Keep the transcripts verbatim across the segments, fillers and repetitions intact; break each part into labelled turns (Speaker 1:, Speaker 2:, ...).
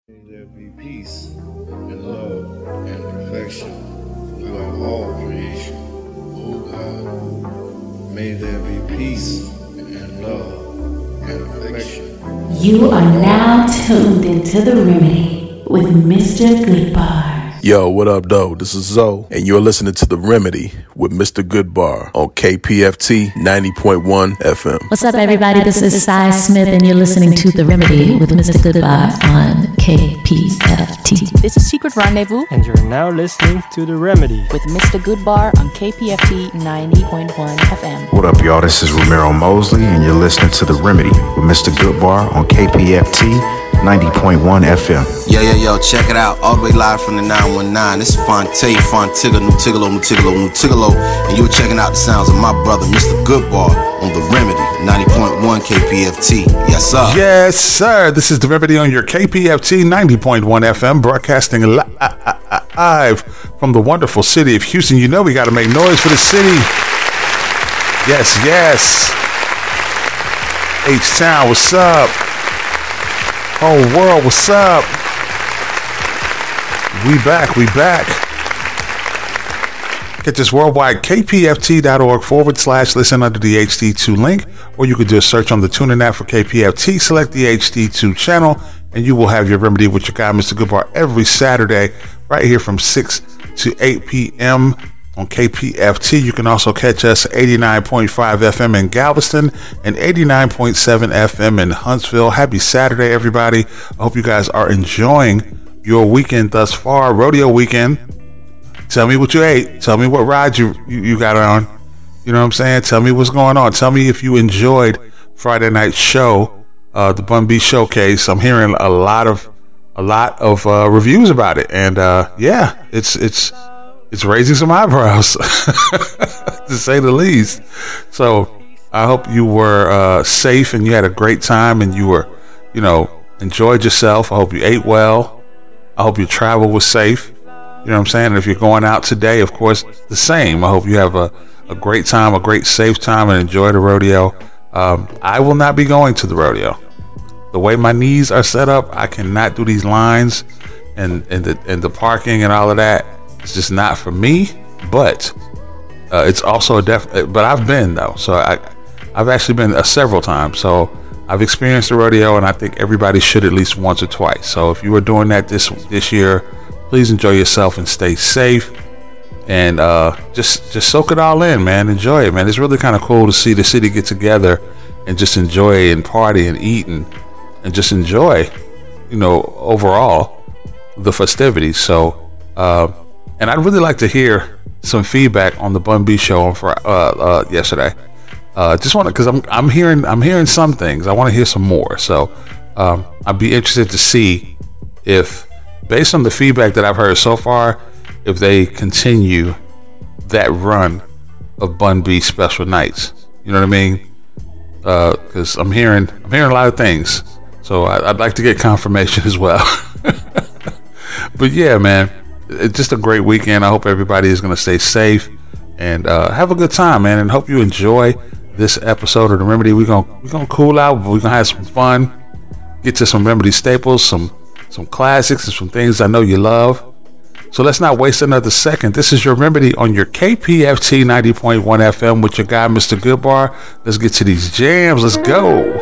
Speaker 1: May there be peace and love and perfection throughout all creation. O God, may there be peace and love and perfection.
Speaker 2: You are now tuned into The Remedy with Mister Goodbar.
Speaker 3: Yo, what up, though? This is Zoe, and you're listening to The Remedy with Mister Goodbar on K P F T ninety point one F M.
Speaker 2: What's up, everybody? This is Cy Smith, and you're listening to The Remedy with Mister Goodbar on K P F T.
Speaker 4: This is Secret Rendezvous,
Speaker 5: and you're now listening to The Remedy
Speaker 4: with Mister Goodbar on K P F T ninety point one F M.
Speaker 6: What up, y'all? This is Romero Mosley, and you're listening to The Remedy with Mister Goodbar on K P F T ninety point one F M.
Speaker 7: Yo, yo, yo, check it out. All the way live from the nine one nine. This is Fonte, Fontiglo, Nutigalo, Nutigalo, Nutigalo. And you're checking out the sounds of my brother, Mister Goodbar, on The Remedy, ninety point one K P F T. Yes, sir.
Speaker 8: Yes, sir. This is The Remedy on your K P F T ninety point one F M, broadcasting live from the wonderful city of Houston. You know we got to make noise for the city. Yes, yes. H-Town, what's up? Whole world, what's up? We back, we back. Get this worldwide, kpft.org forward slash listen under the H D two link, or you could just search on the TuneIn app for K P F T, select the H D two channel, and you will have your remedy with your guy, Mister Goodbar, every Saturday, right here from six to eight p.m. on K P F T. You can also catch us eighty-nine point five F M in Galveston and eighty-nine point seven F M in Huntsville. Happy Saturday, everybody. I hope you guys are enjoying your weekend thus far, rodeo weekend. Tell me what you ate. Tell me what ride you, you, you got on. You know what I'm saying? Tell me what's going on. Tell me if you enjoyed Friday night's show, uh, the Bun B Showcase. I'm hearing a lot of a lot of uh, reviews about it, and uh, yeah, it's it's it's raising some eyebrows, to say the least. So I hope you were uh, safe and you had a great time and you were, you know, enjoyed yourself. I hope you ate well. I hope your travel was safe. You know what I'm saying? And if you're going out today, of course, the same. I hope you have a, a great time, a great safe time, and enjoy the rodeo. Um, I will not be going to the rodeo. The way my knees are set up, I cannot do these lines and, and, the, and the parking and all of that. It's just not for me, but uh, it's also a def. But I've been though, so I, I've actually been uh, several times. So I've experienced the rodeo, and I think everybody should at least once or twice. So if you were doing that this this year, please enjoy yourself and stay safe, and uh, just just soak it all in, man. Enjoy it, man. It's really kind of cool to see the city get together and just enjoy and party and eat and and just enjoy, you know, overall the festivities. So. Uh, And I'd really like to hear some feedback on the Bun B show on for, uh, uh, yesterday. Uh, just want to, because I'm I'm hearing I'm hearing some things. I want to hear some more. So um, I'd be interested to see if, based on the feedback that I've heard so far, if they continue that run of Bun B special nights. You know what I mean? Because uh, I'm hearing I'm hearing a lot of things. So I, I'd like to get confirmation as well. But yeah, man. It's just a great weekend. I hope everybody is going to stay safe and uh, have a good time, man. And hope you enjoy this episode of The Remedy. We're going we're gonna cool out. We're going to have some fun. Get to some Remedy staples, some some classics, and some things I know you love. So let's not waste another second. This is your Remedy on your K P F T ninety point one F M with your guy, Mister Goodbar. Let's get to these jams. Let's go.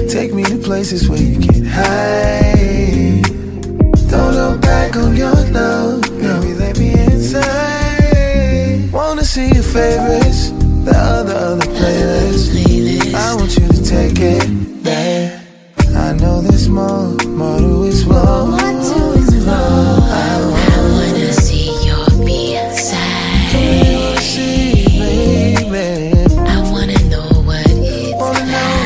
Speaker 1: Take me to places where you can't hide. Don't look back on your love, baby, let me inside. Wanna see your favorites, the other, other playlists. I want you to take it there. I know there's more, more to explore. More to explore. I wanna see your B-side. I see, baby. I wanna know what it's wanna like.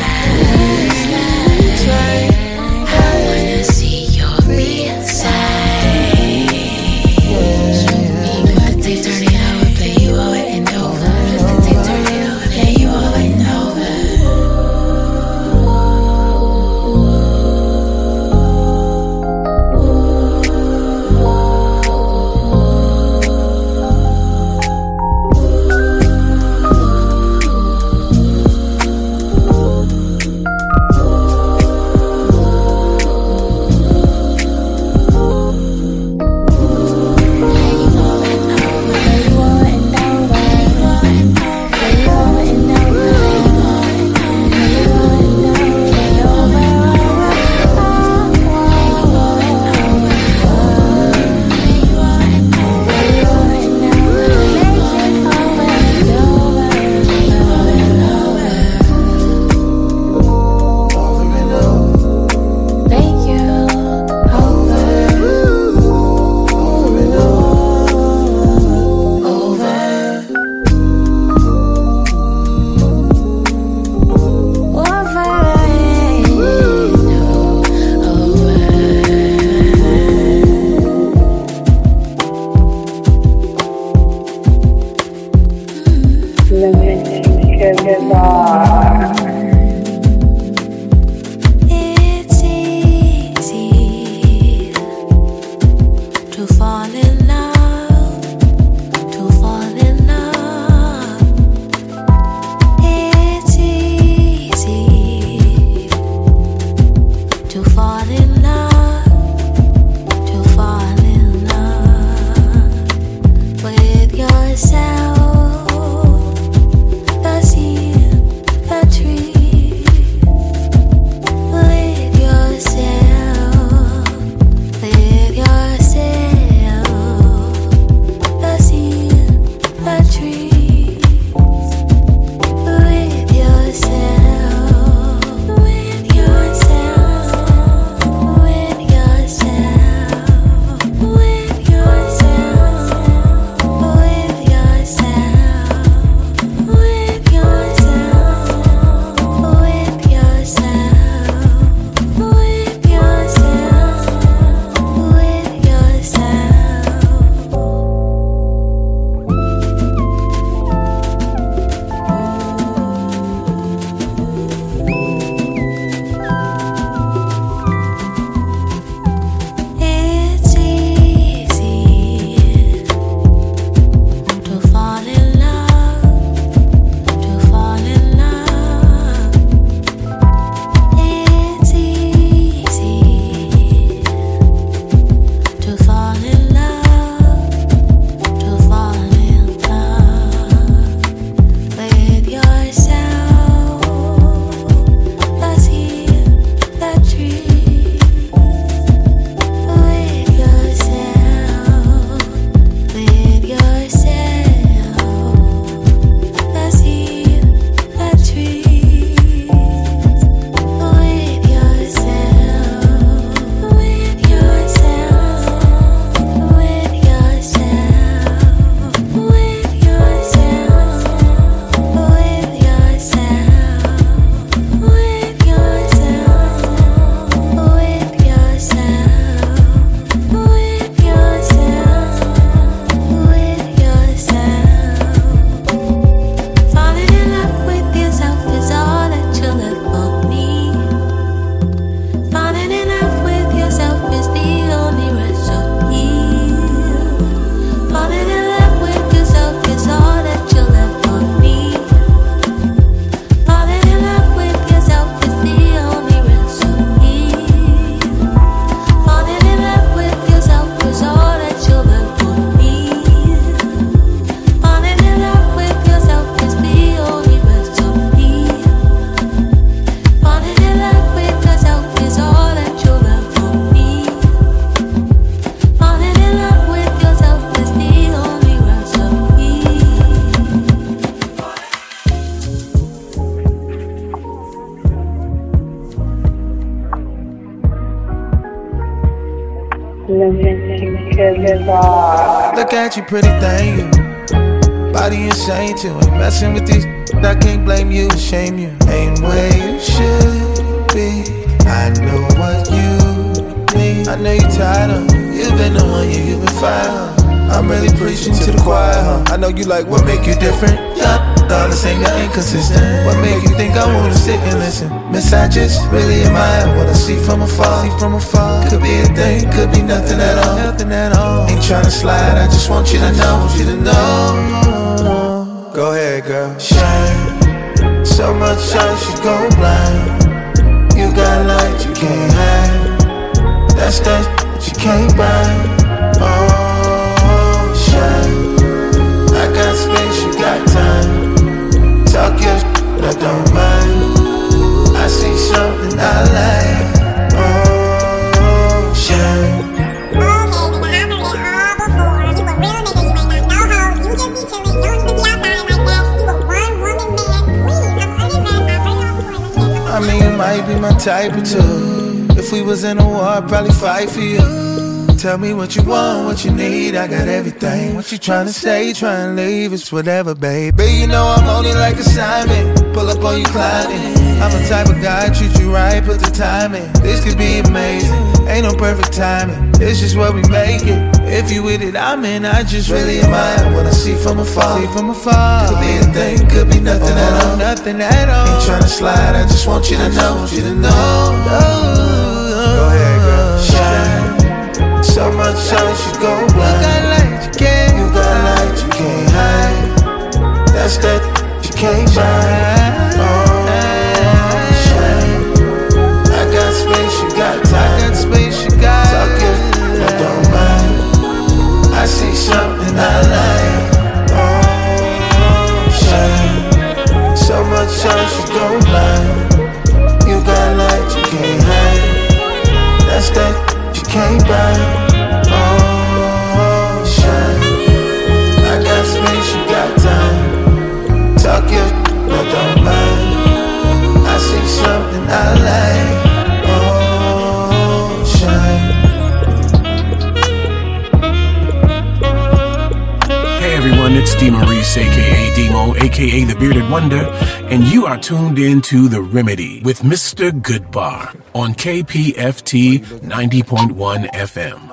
Speaker 1: Know I wanna see your B-side. Yeah. Let the tape turn it over, play you over and over. Let the tape turn it over, play you over and over.
Speaker 9: Look at you, pretty thing, you. Body insane too. Ain't messing with these. I can't blame you, shame you. Ain't where you should be. I know what you need. I know you tired of. You've been the one, yeah, you've been fine. I'm really preaching to the choir, huh? I know you like what make you different. Yeah, all the same, you're inconsistent. What make you think I wanna sit and listen? Miss, I just really admire what I see from afar. See from afar. Could be a thing, could be nothing at all. Nothing at all. Ain't tryna slide, I just want you to know. Want you to know. Go ahead, girl. Shine. So much shine, you go blind. You got light, you can't hide. That's that you can't buy. Oh. I got space, you got time. Talk your shit, I don't mind. I see something I like. Oh, shine. I mean, you might be my type or two. If we was in a war, I'd probably fight for you. Tell me what you want, what you need, I got everything. What you tryna say, tryna leave, it's whatever, baby. You know I'm only like assignment. Pull up on you climbing. I'm the type of guy, treat you right, put the time in. This could be amazing, ain't no perfect timing. It's just what we make it. If you with it, I'm in, I just really admire what I see from afar. See from afar. Could be a thing, could be nothing oh, at all. Nothing at all. Ain't tryna slide, I just want you to know. Want you to know. Oh, go ahead, girl. Shine. So much shine, you go blind. You got light, you can't. You got light, you can't hide. That's that you can't buy. Oh, shine. I got space, you got time. I got space, you got. Talk it, I don't mind. I see something I like. Oh, shine. So much shine, you go blind. You got light, you can't hide. That's that you can't buy. Oh, shine. I got space, you got time. Talk your I don't mind. I see something I like. Oh, shine.
Speaker 10: Hey everyone, it's D. Maurice, aka Demo, aka The Bearded Wonder, and you are tuned in to The Remedy with Mister Goodbar on K P F T ninety point one F M.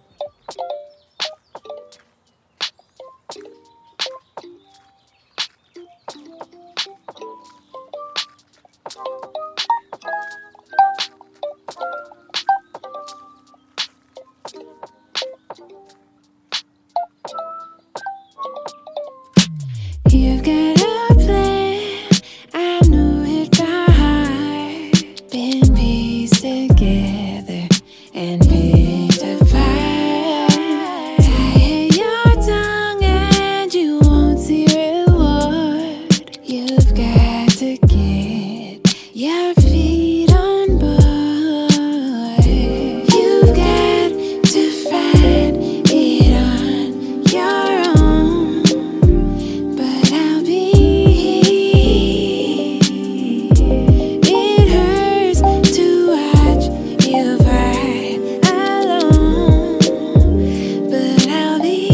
Speaker 11: You've got a plan, I know it by heart. Been pieced together and picked apart. Tie your tongue and you won't see reward. You've got to get your feet on board. You've got to find it on your own. But I'll be here. It hurts to watch you fight alone. But I'll be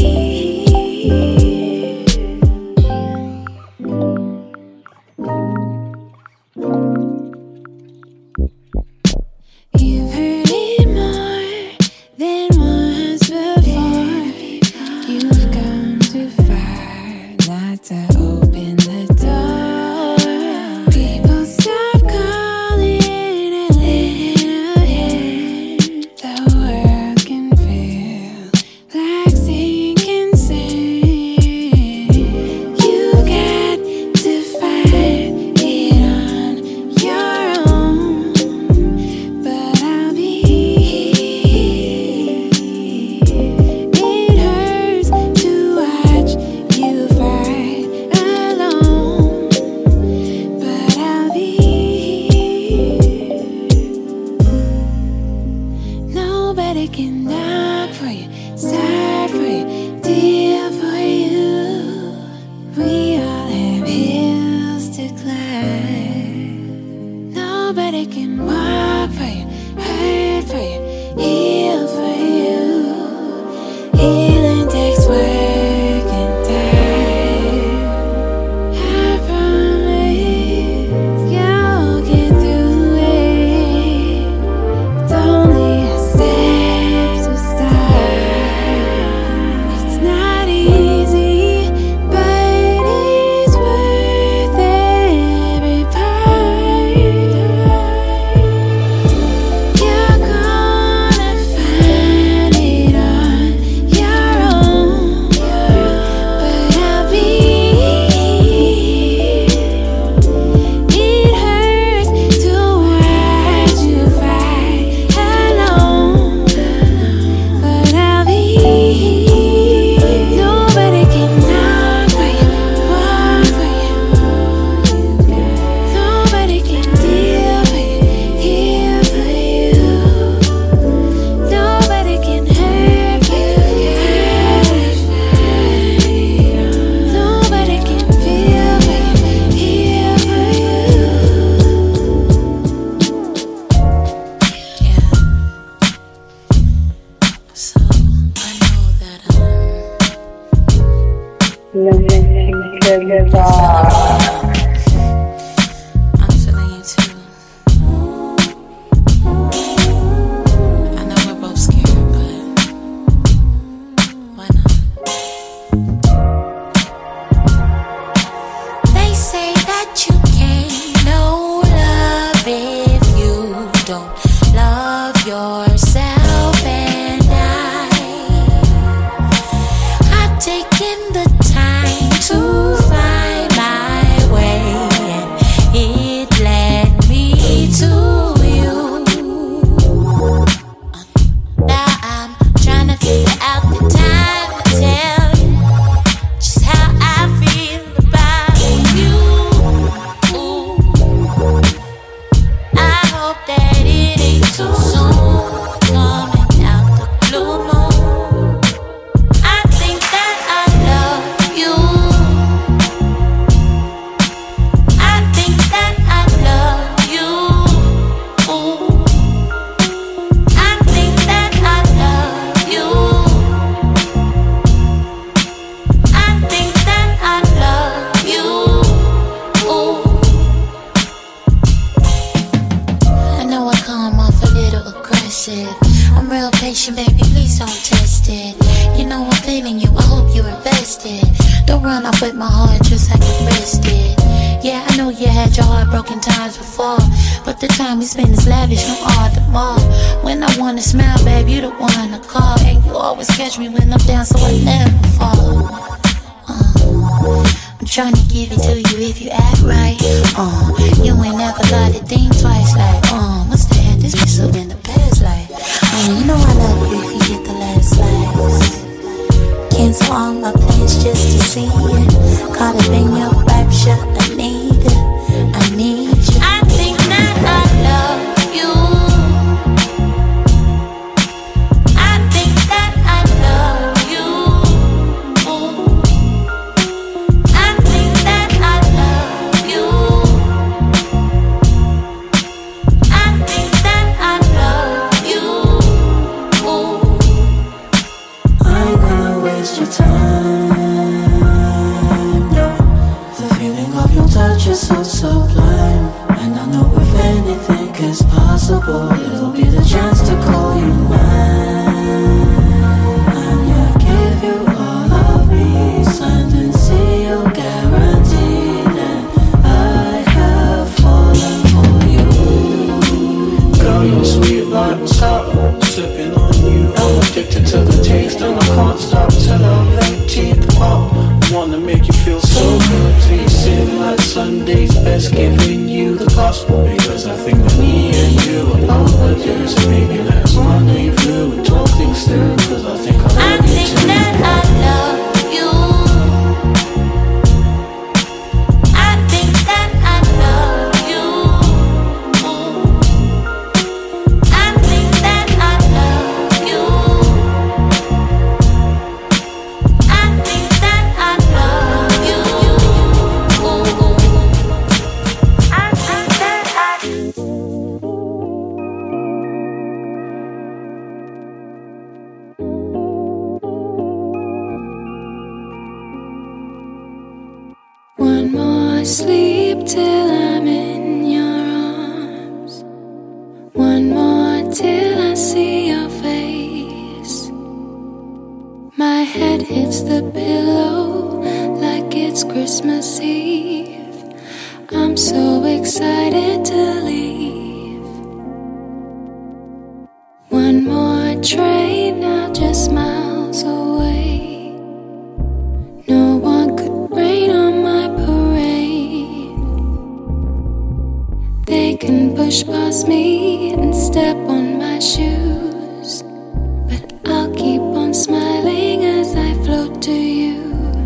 Speaker 11: here. You've heard it more than once before. You've come too far not to open the door. People stop calling and letting ahead. The world can feel like sinking sand. You got to find it on your own. But I'll be here. It hurts to watch you fight alone. But I'll be here. Nobody can knock for you, start for you, deal for you. We all have hills to climb. Nobody can walk for you, hurt for you, heal for you. don't love yourself. And I, I've taken the time to find my way, and it led me to you. Now I'm trying to figure out the time to tell you just how I feel about you. Ooh. I hope that it ain't too soon, coming out the blue moon. I think that I love you. I think that I love you. Ooh. I think that I love you. I think that I love you. Ooh. I know I come off a little aggressive. I'm real patient, baby, please don't test it. You know I'm feeling you, I hope you're invested. Don't run off with my heart just like you rested. Yeah, I know you had your heart broken times before, but the time we spend is lavish, no all the more. When I wanna smile, babe, you the one to call, and you always catch me when I'm down, so I never fall. Uh, I'm trying to give it to you if you act right. Uh, you ain't never gotta think twice, like, uh, must have had this pistol in the past, like, uh, you know I love you if you get the last slice. Cancel all my plans just to see you. Caught up in your rapture, I need it, I need you. I think that I love you. I think that I love you. Ooh. I think that I love you. I think that I love you. Ooh.
Speaker 12: I ain't gonna waste your time, no. The feeling of your touch is so sublime, and I know if anything is possible, it'll be the chance to call you mine. And yeah, I give you all of me, signed and sealed, guaranteed that I have fallen for you.
Speaker 13: Girl, you're sweet like Moscato, sipping on you. I'm addicted to the taste and I can't stop till I let teeth pop. Wanna make you feel so good, tasting like Sunday's best, giving you the gospel. Because I think that me and you are overdue, so maybe let's rendezvous and talk things through. Cause I think I
Speaker 11: I
Speaker 13: love you
Speaker 11: think
Speaker 13: too.
Speaker 11: that I love you. I think that I love you. Ooh. I think that I love you. I think that I love you. Ooh. I think that I One more sleep till I'm in your arms. One more till I see your face. My head hits the pillow like it's Christmas Eve. I'm so excited to leave. One more train now just miles away. No one could rain on my parade. They can push past me and step on my shoes, but I'll keep on smiling as I float to you.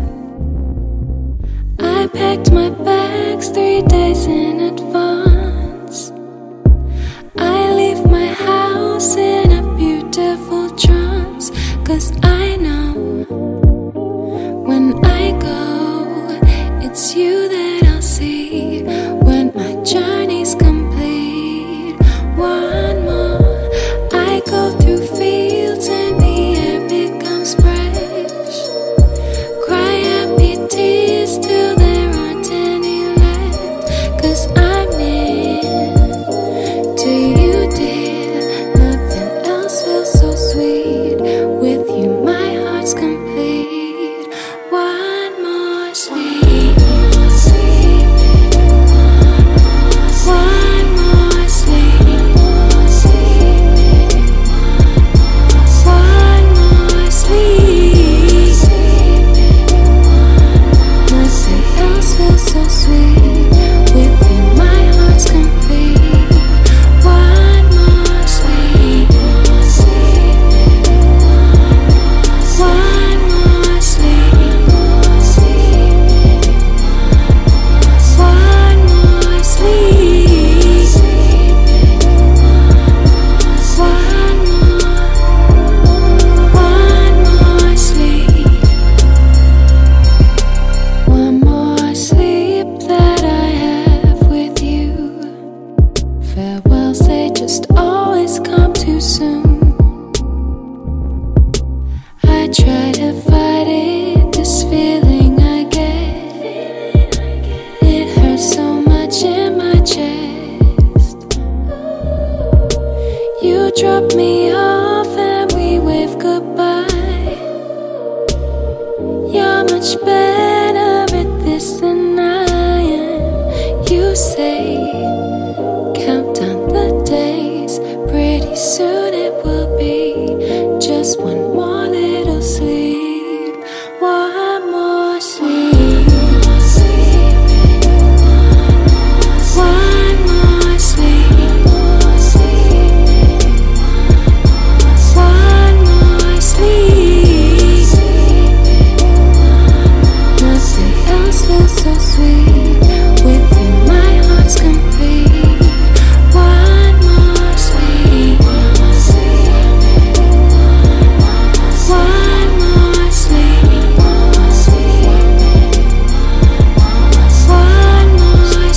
Speaker 11: I packed my bags three days in advance. I leave my house in a beautiful trance, 'cause I know when I go, it's you that I'll see when my journey's complete. One more, I go through fields and the air becomes fresh. Cry happy tears till there aren't any left, 'cause I'm near to you, dear. Nothing
Speaker 14: soon. I try to fight it, this feeling I get. It hurts so much in my chest. You drop me off and we wave goodbye. You're much better at this than I am. You say, count down the days. Pretty soon it will be just one more little sleep. One more sleep. One more sleep. One more sleep. Nothing else feels so sweet. With you my heart's complete. One more sleep. One more sleep. One more sleep. One more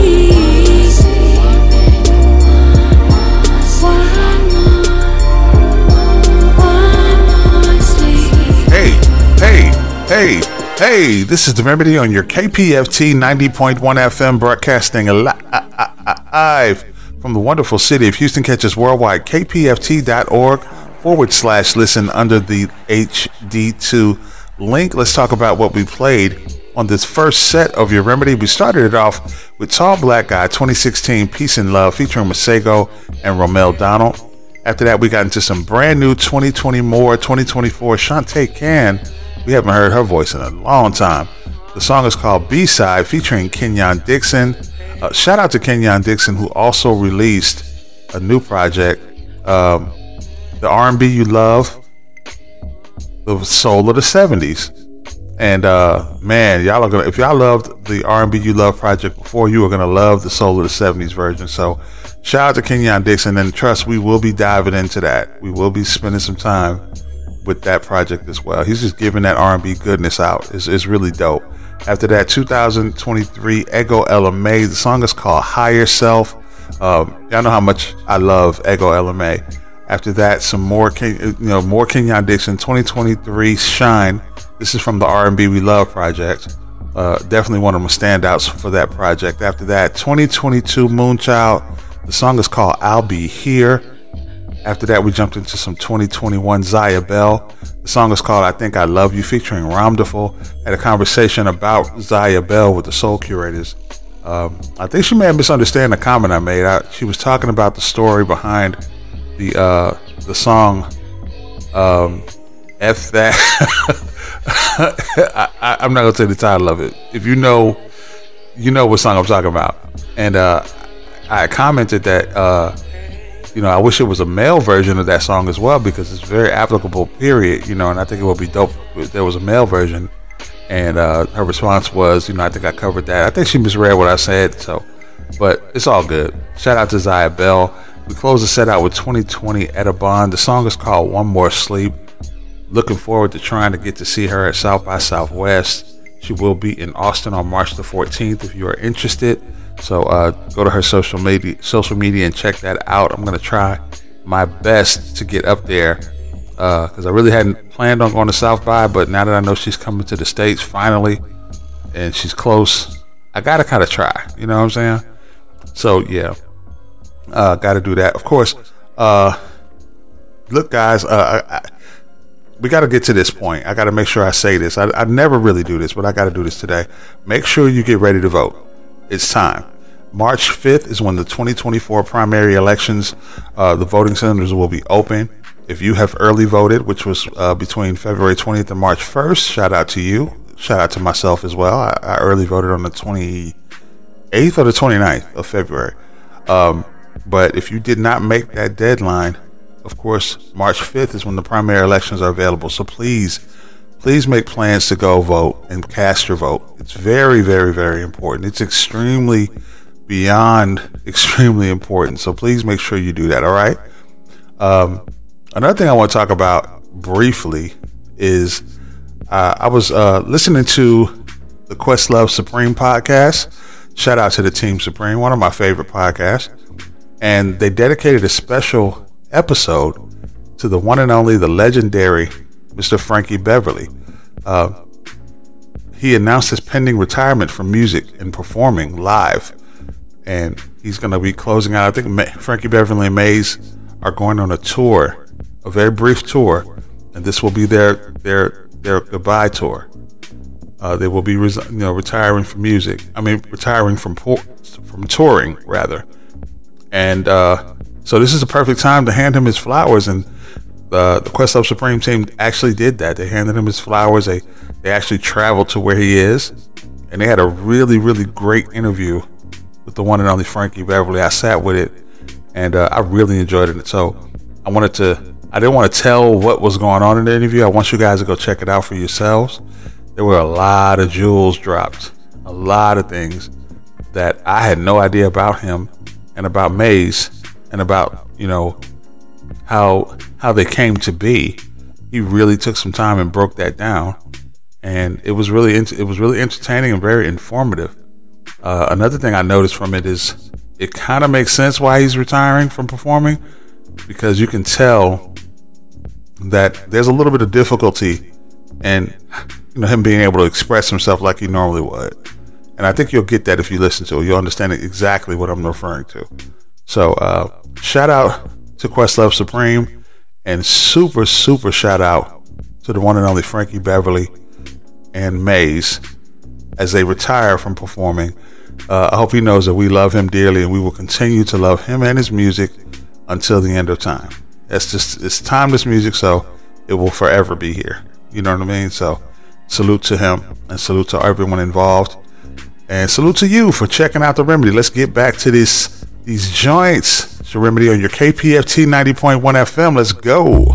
Speaker 14: sleep.
Speaker 8: Hey, hey, hey, hey, this is The Remedy on your K P F T ninety point one F M, broadcasting live from the wonderful city of Houston. Catch us worldwide, K P F T dot org forward slash listen under the H D two link. Let's talk about what we played on this first set of Your Remedy. We started it off with Tall Black Guy twenty sixteen Peace and Love featuring Masego and Romel Donald. After that, we got into some brand new twenty twenty more, twenty twenty-four Shantae Can. We haven't heard her voice in a long time. The song is called B-Side featuring Kenyon Dixon. Uh, shout out to Kenyon Dixon, who also released a new project, um, The R and B You Love, The Soul of the seventies. And uh, man, y'all are gonna, if y'all loved the R and B You Love project before, you are gonna love the Soul of the seventies version. So shout out to Kenyon Dixon, and trust, we will be diving into that. We will be spending some time with that project as well. He's just giving that R and B goodness out. It's, it's really dope. After that, two thousand twenty-three Ego L M A. The song is called Higher Self. Um, y'all know how much I love Ego L M A. After that, some more, Ken, you know, more Kenyon Dixon. twenty twenty-three Shine. This is from the R and B We Love project. Uh, definitely one of my standouts for that project. After that, twenty twenty-two Moonchild. The song is called I'll Be Here. After that, we jumped into some twenty twenty-one Zaya Bell. The song is called I Think I Love You, featuring Ramdaful. Had a conversation about Zaya Bell with the Soul Curators. Um, I think she may have misunderstood the comment I made. I, she was talking about the story behind the uh, the song um, F That. I, I, I'm not going to tell you the title of it. If you know, you know what song I'm talking about. And uh, I commented that, uh, you know, I wish it was a male version of that song as well, because it's very applicable, period, you know, and I think it would be dope if there was a male version. And uh, her response was, you know, I think I covered that. I think she misread what I said, so, but it's all good. Shout out to Zaya Bell. We close the set out with twenty twenty Edabon. The song is called One More Sleep. Looking forward to trying to get to see her at South by Southwest. She will be in Austin on March the fourteenth if you are interested. So uh, go to her social media, social media and check that out. I'm going to try my best to get up there because uh, I really hadn't planned on going to South by, but now that I know she's coming to the States finally and she's close, I got to kind of try. You know what I'm saying? So yeah, uh, got to do that. Of course, uh, look guys, uh, I, I, we got to get to this point. I got to make sure I say this. I, I never really do this, but I got to do this today. Make sure you get ready to vote. It's time. March fifth is when the twenty twenty-four primary elections, uh, the voting centers will be open. If you have early voted, which was uh, between February twentieth and March first, shout out to you. Shout out to myself as well. I, I early voted on the twenty-eighth or the twenty-ninth of February. Um, but if you did not make that deadline, of course, March fifth is when the primary elections are available. So please, please make plans to go vote and cast your vote. It's very, very, very important. It's extremely beyond extremely important. So please make sure you do that. All right. Um, another thing I want to talk about briefly is uh, I was uh, listening to the Questlove Supreme podcast. Shout out to the Team Supreme, one of my favorite podcasts. And they dedicated a special episode to the one and only, the legendary Mister Frankie Beverly. Uh, he announced his pending retirement from music and performing live, and he's going to be closing out. I think Ma- Frankie Beverly and Maze are going on a tour, a very brief tour, and this will be their their their goodbye tour. Uh, they will be, res- you know, retiring from music. I mean, retiring from por- from touring rather. And uh, so this is the perfect time to hand him his flowers. And uh, the Questlove Supreme team actually did that. They handed him his flowers. They they actually traveled to where he is, and they had a really really great interview with the one and only Frankie Beverly. I sat with it, and uh, I really enjoyed it. So I wanted to. I didn't want to tell what was going on in the interview. I want you guys to go check it out for yourselves. There were a lot of jewels dropped, a lot of things that I had no idea about him and about Maze and about, you know, how how they came to be. He really took some time and broke that down, and it was really it was really entertaining and very informative. Uh, another thing I noticed from it is it kind of makes sense why he's retiring from performing, because you can tell that there's a little bit of difficulty in, you know, him being able to express himself like he normally would. And I think you'll get that if you listen to it. You'll understand exactly what I'm referring to. So uh, shout out to Questlove Supreme, and super, super shout out to the one and only Frankie Beverly and Maze as they retire from performing. Uh, I hope he knows that we love him dearly, and we will continue to love him and his music until the end of time. It's just, it's timeless music, so it will forever be here. You know what I mean? So salute to him, and salute to everyone involved, and salute to you for checking out The Remedy. Let's get back to this these joints. It's The Remedy on your K P F T ninety point one F M. Let's go.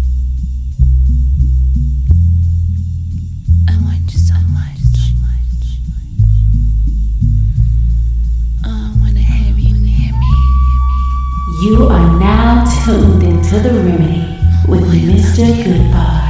Speaker 2: You are now tuned into The Remedy with Mister Goodbar.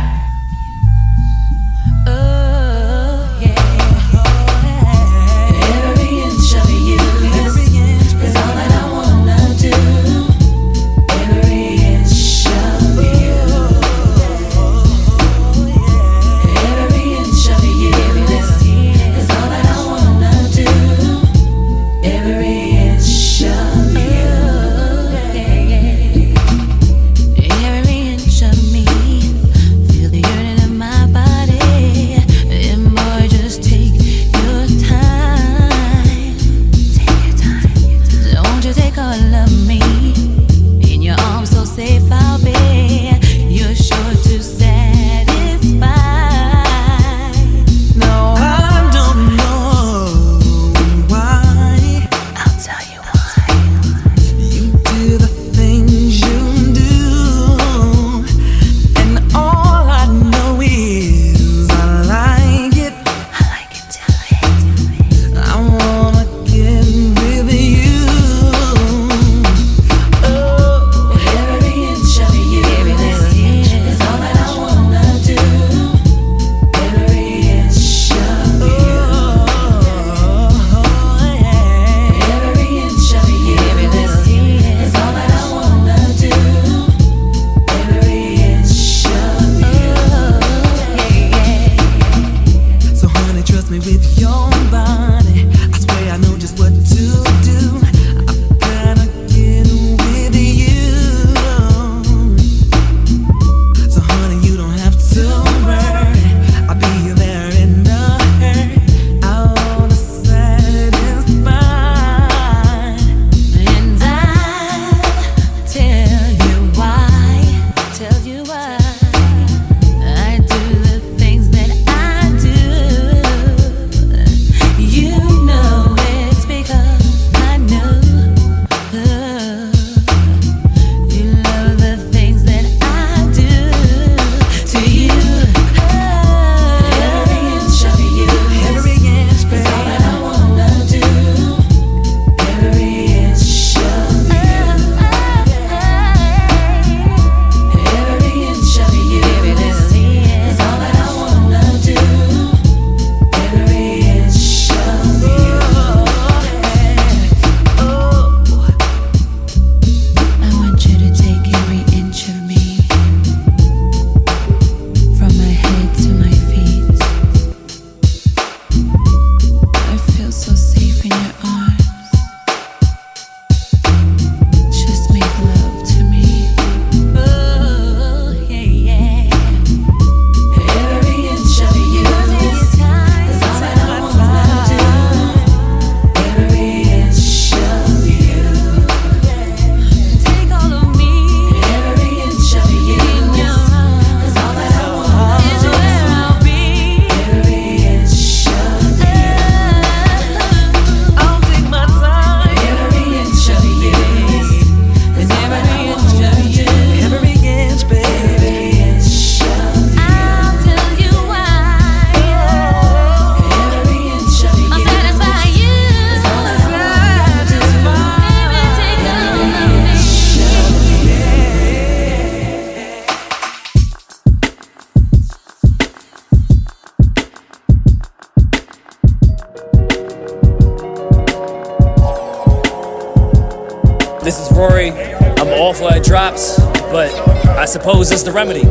Speaker 12: Every inch
Speaker 15: I'm awful at drops, but I suppose it's the remedy.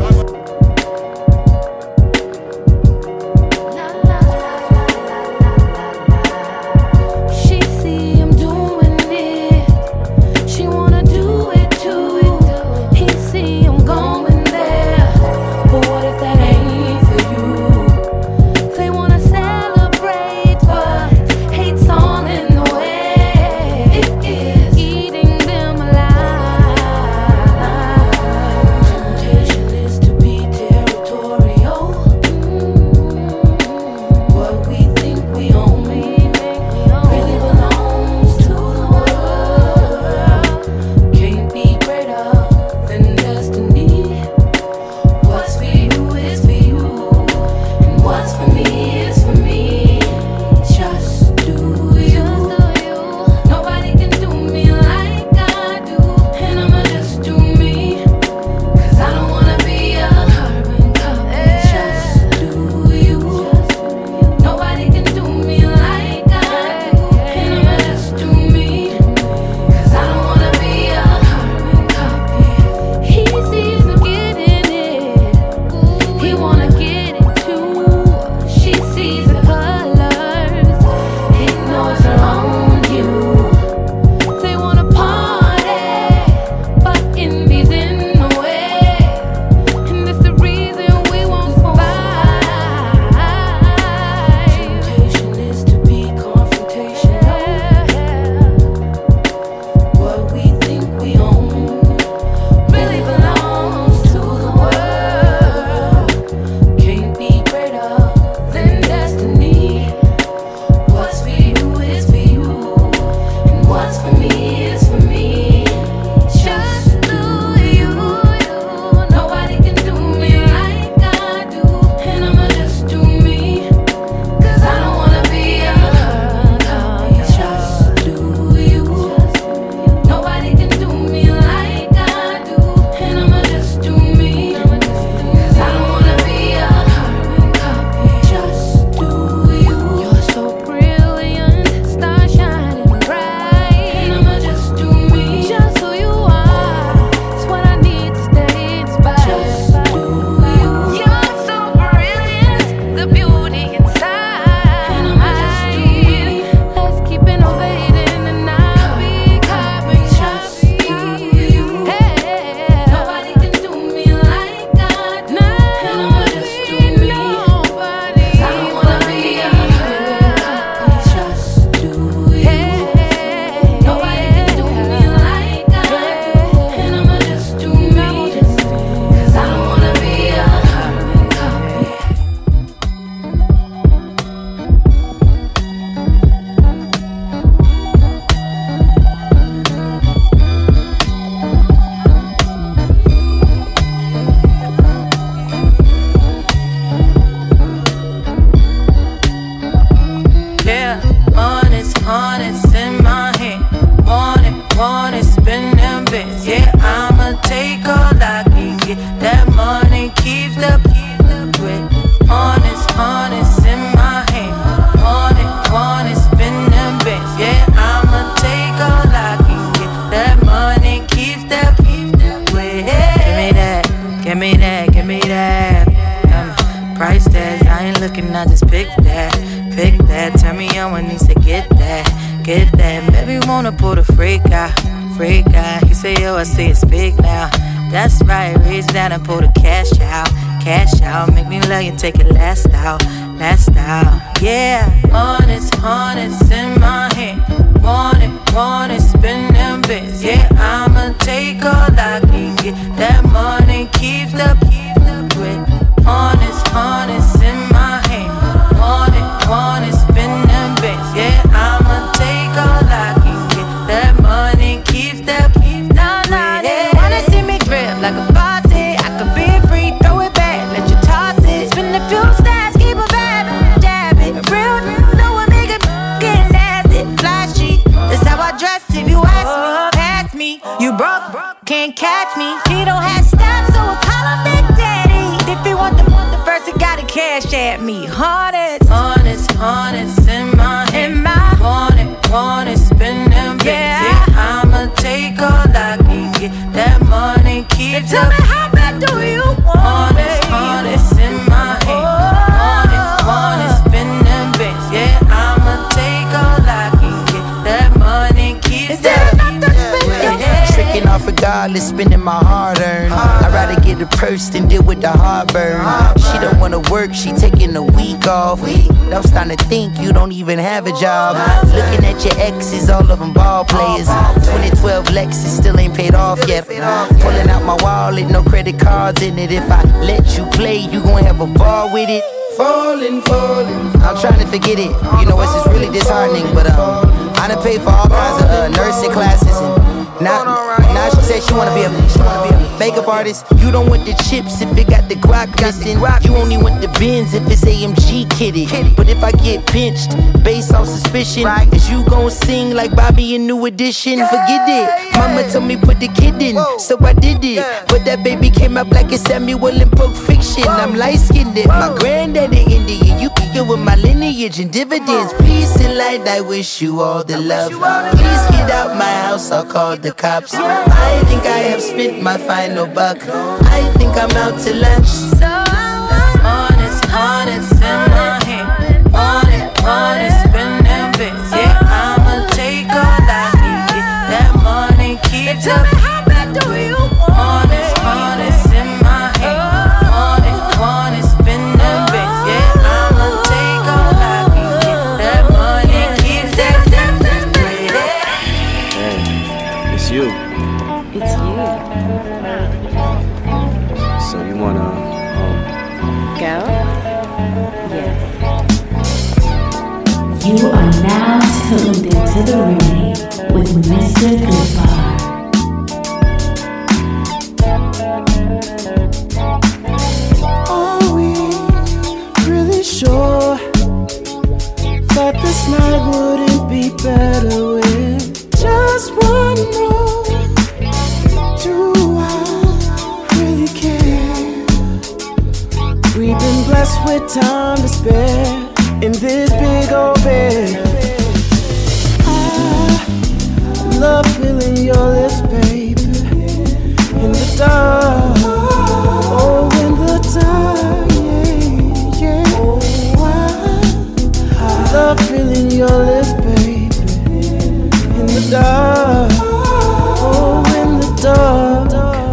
Speaker 16: And pull the cash out, cash out, make me love you, take it last out, last out, yeah. Honest, honest in my hand, want it, want it, spend them bits, yeah. I'ma take all I can get, that money keeps the, keep the grip. Honest, honest in my hand, want it, want it, spend them bits, yeah. I'ma take all I can get, that money keeps the, keep the grip. They wanna see me grip like a boss. Can't catch me, he don't have steps, so I call him Big Daddy. If he want the, want the first, he gotta cash at me. Honest, honest, honest in my hand, in my want it, want it, spend them bits. Yeah, I'ma take all I can get.
Speaker 17: spending my hard earned. I'd rather get a purse than deal with the heartburn. She don't wanna work, she taking a week off. I'm starting to think you don't even have a job. Looking at your exes, all of them ball players. twenty twelve Lexus still ain't paid off yet. Pulling out my wallet, no credit cards in it. If I let you play, you gon' have a ball with it. Falling, falling. I'm trying to forget it. You know, it's just really disheartening. But um, I done paid for all kinds of uh, nursing classes. And now, now she said she wanna be a, she wanna be a makeup artist. You don't want the chips if it got the guac missing. You only want the Benz if it's A M G kitty. But if I get pinched based on suspicion, is you gon' sing like Bobby in New Edition? Forget it. Mama told me put the kid in, so I did it. But that baby came up like a Samuel in Pulp Fiction. I'm light skinned. My granddaddy Indian. You get with my lineage and dividends. Peace and light, I wish you all the love. Please get out my house, I'll call the cops. I think I have spent my final buck. I think I'm out to lunch. So honest, honest in my hand. Honest, honest, spend them bits. Yeah, I'ma take all I need. That money keeps up. Honest, honest in my hand. Honest, honest, spend them bits. Yeah, I'ma take all I need. That money keeps that.
Speaker 18: Hey, it's you.
Speaker 19: It's you.
Speaker 18: So you wanna um
Speaker 19: go? Yes.
Speaker 2: You are now tuned into the Remedy with Mister Goodbar.
Speaker 12: Are we really sure that this night wouldn't be better with just one more? Do I really care? We've been blessed with time to spare in this big old bed. I love feeling your lips, baby, in the dark. Oh, in the dark, yeah, yeah. Oh, I, I love feeling your lips, baby, in the dark. Oh, in the dark.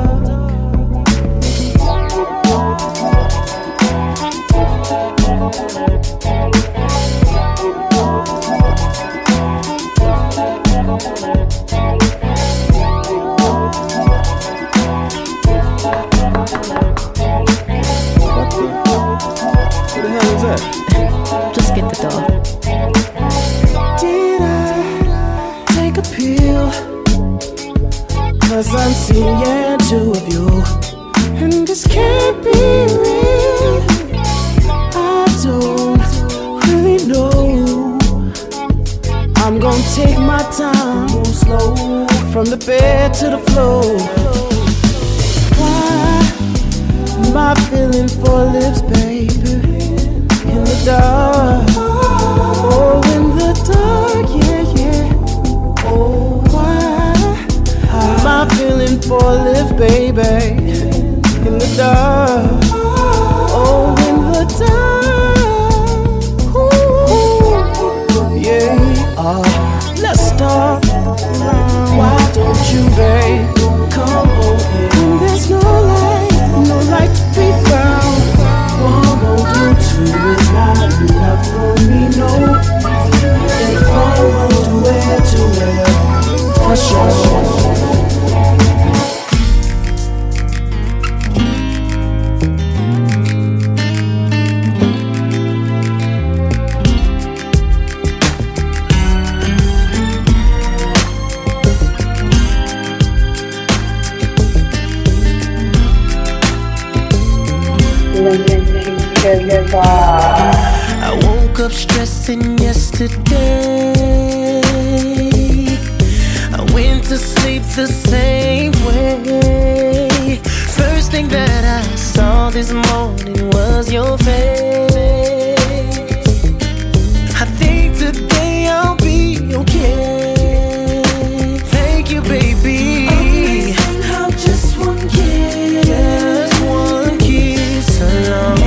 Speaker 19: Just get the door.
Speaker 12: Did I take a pill? Cause I'm seeing two of you, and this can't be real. I don't really know. I'm gonna take my time, move slow, from the bed to the floor. Why am I feeling for lips, baby? In the dark, oh, in the dark, yeah, yeah. Oh, why am I feeling for lips, baby? In the dark, oh, in the dark, ooh, yeah. Uh, let's start around. Why don't you, babe, come over? When there's no light, no light to be found. One won't do two is not enough for me, no. If one won't do it, do it for sure.
Speaker 9: I woke up stressing yesterday. I went to sleep the same way. First thing that I saw this morning was your face. I think today I'll be okay. Thank you, baby. Somehow just one kiss, just one kiss alone.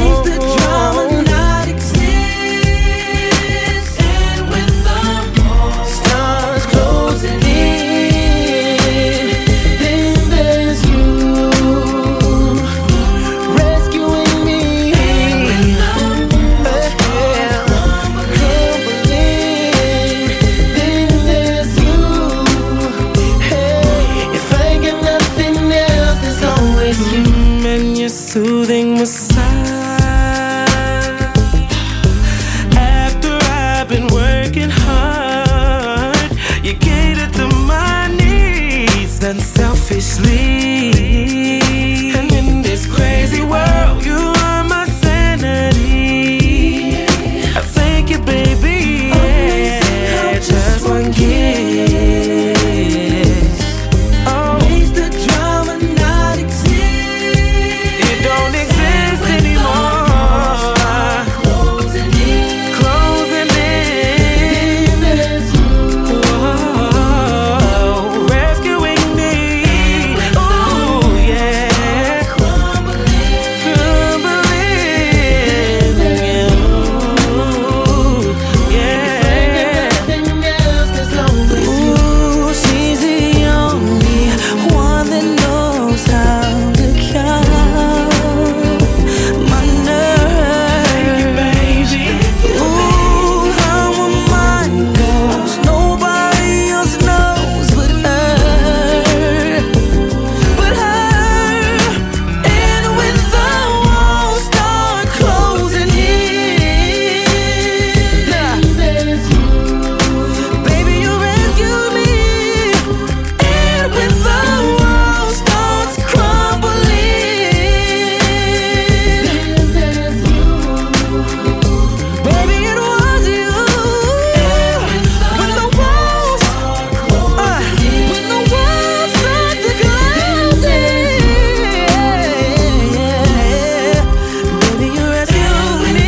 Speaker 9: Stars closing in, then there's
Speaker 20: soothing massage. After I've been working hard, you cater to my needs unselfishly. And in this crazy world, you are my sanity. I thank you, baby. Yeah, just one kiss. Oh, makes the drama not exist. It don't exist anymore. Closing in, closing in. Whoa, rescuing me. Ooh, yeah. Crumbling, crumbling. Yeah, ooh, she's the only one that knows how to calm my nerves. Ooh, how my mind goes, nobody else knows but her, but her. And when the walls start closing in, baby, you rescue me. And when the world starts crumbling, baby, it was you. When the walls, uh, when the walls start to close in, baby, you rescue me.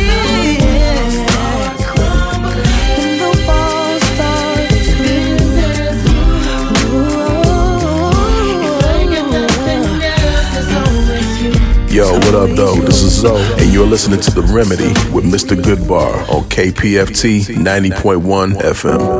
Speaker 20: When the walls start to
Speaker 3: Yo, what up, though? This is Zoe, and you're listening to The Remedy with Mister Goodbar on K P F T ninety point one F M.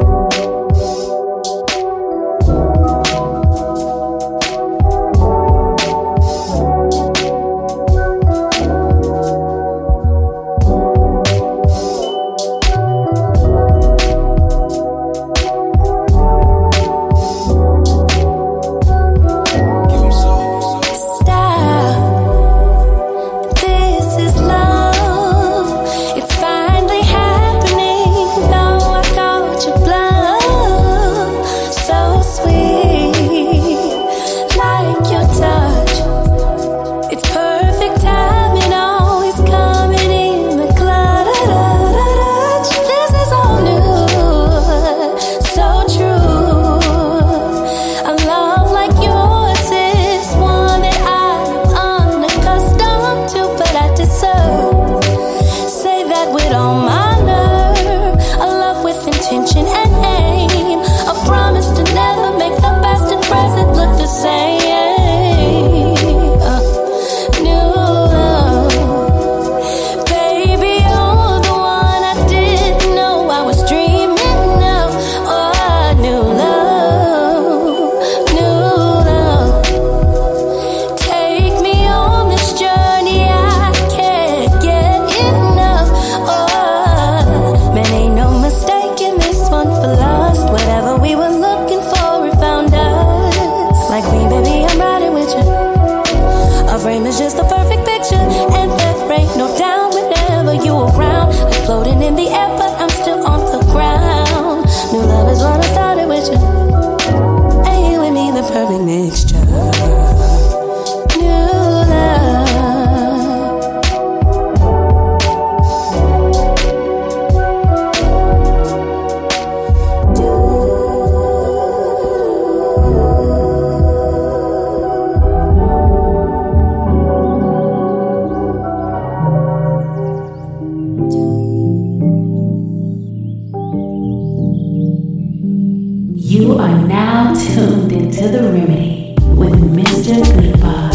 Speaker 14: Stop. This is love. It's finally happening. Though I caught your blood, so sweet, like your touch. It's perfect timing, always coming in the clutch. This is all new, so true. A love like yours is one that I'm unaccustomed to, but I deserve. Say that with all my nerve. A love with intention and aim. A promise to never make the past and present look the same. Uh, new love. Baby, you're the one I didn't know I was dreaming of. Oh, new love, new love. Take me on this journey, I can't get enough. Oh, man, ain't no mistaking this one for lust. Whatever we were looking for, we found us. Like me, baby, I'm riding with you. A frame is just the perfect picture, and there ain't no doubt whenever you around. Like floating in the air, but I'm still on the ground. New love is what I started with you, and you and me, the perfect mixture. New love.
Speaker 2: You are now tuned into The Remedy with Mister Goodbar.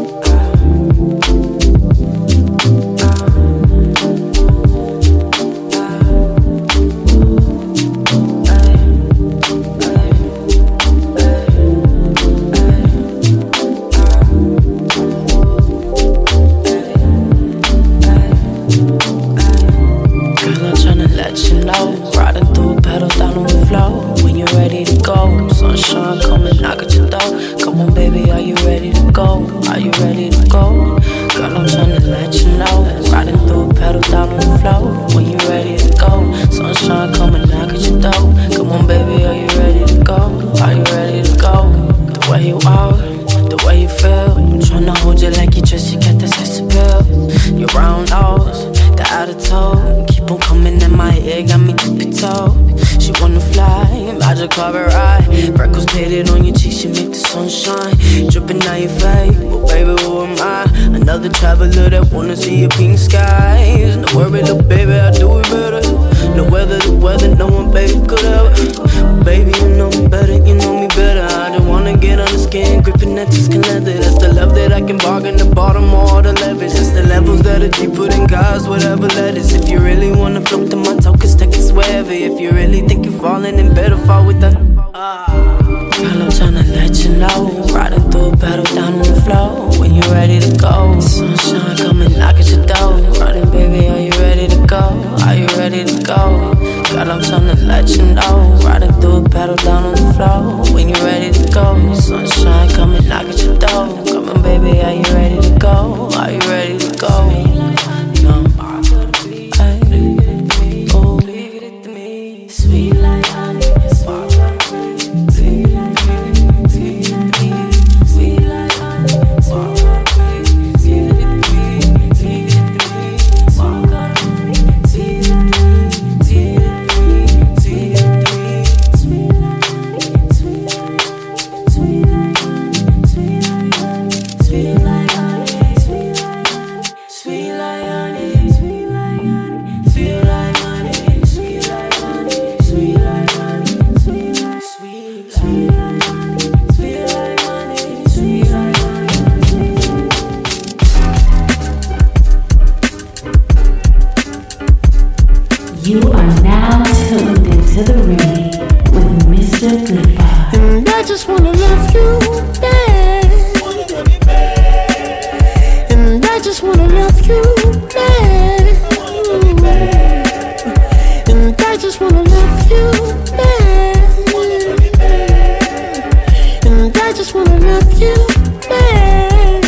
Speaker 20: Girl, I'm tryna let you know. Riding through pedal down on the floor. When you're ready to go, sunshine come and knock at your door. Come on, baby, are you ready to go? Are you ready to go?
Speaker 16: Girl, I'm tryna let you know. Riding through a pedal down on the floor. When you ready to go, sunshine coming knock at your door. Come on, baby, are you ready to go? Are you ready to go? The way you are, the way you feel. I'm tryna hold you like you just, you got that sex appeal. Your round nose, the attitude, keep on coming in my ear, got me tippy toe. She wanna fly, magic carpet ride. Freckles painted on your cheeks, you make the sunshine dripping down your face. Well, baby, who am I? Another traveler that wanna see your pink skies. No worry, little baby, I do it better. No weather, the weather, no one, baby, could ever. Baby, you know me better, you know me better. I just wanna get on the skin, gripping that skin leather. That's the love that I can bargain the bottom of all the levels. It's the levels that are deeper than God's whatever letters. If you really wanna float, then my toe can stick it wherever. If you really think you're falling, then better fall with the Girl, I'm tryna let you know. Riding through a pedal down on the floor. When you ready to go, sunshine coming knock at your door. Riding, baby, are you ready to go? Are you ready to go? Girl, I'm tryna let you know. Riding through a pedal down on the floor. When you ready to go, sunshine coming knock at your door. Come on, baby, are you ready to go? Are you ready to go? No. Sweet like honey, sweet like honey, sweet like honey, sweet like honey, sweet like honey, sweet like honey, sweet like honey, sweet like honey, sweet like honey, sweet like
Speaker 2: You are now tuned into the remedy with Mister Goodbar.
Speaker 9: And I just wanna love you back. And I just wanna love you back. And I just wanna love you back. And I just wanna love you back.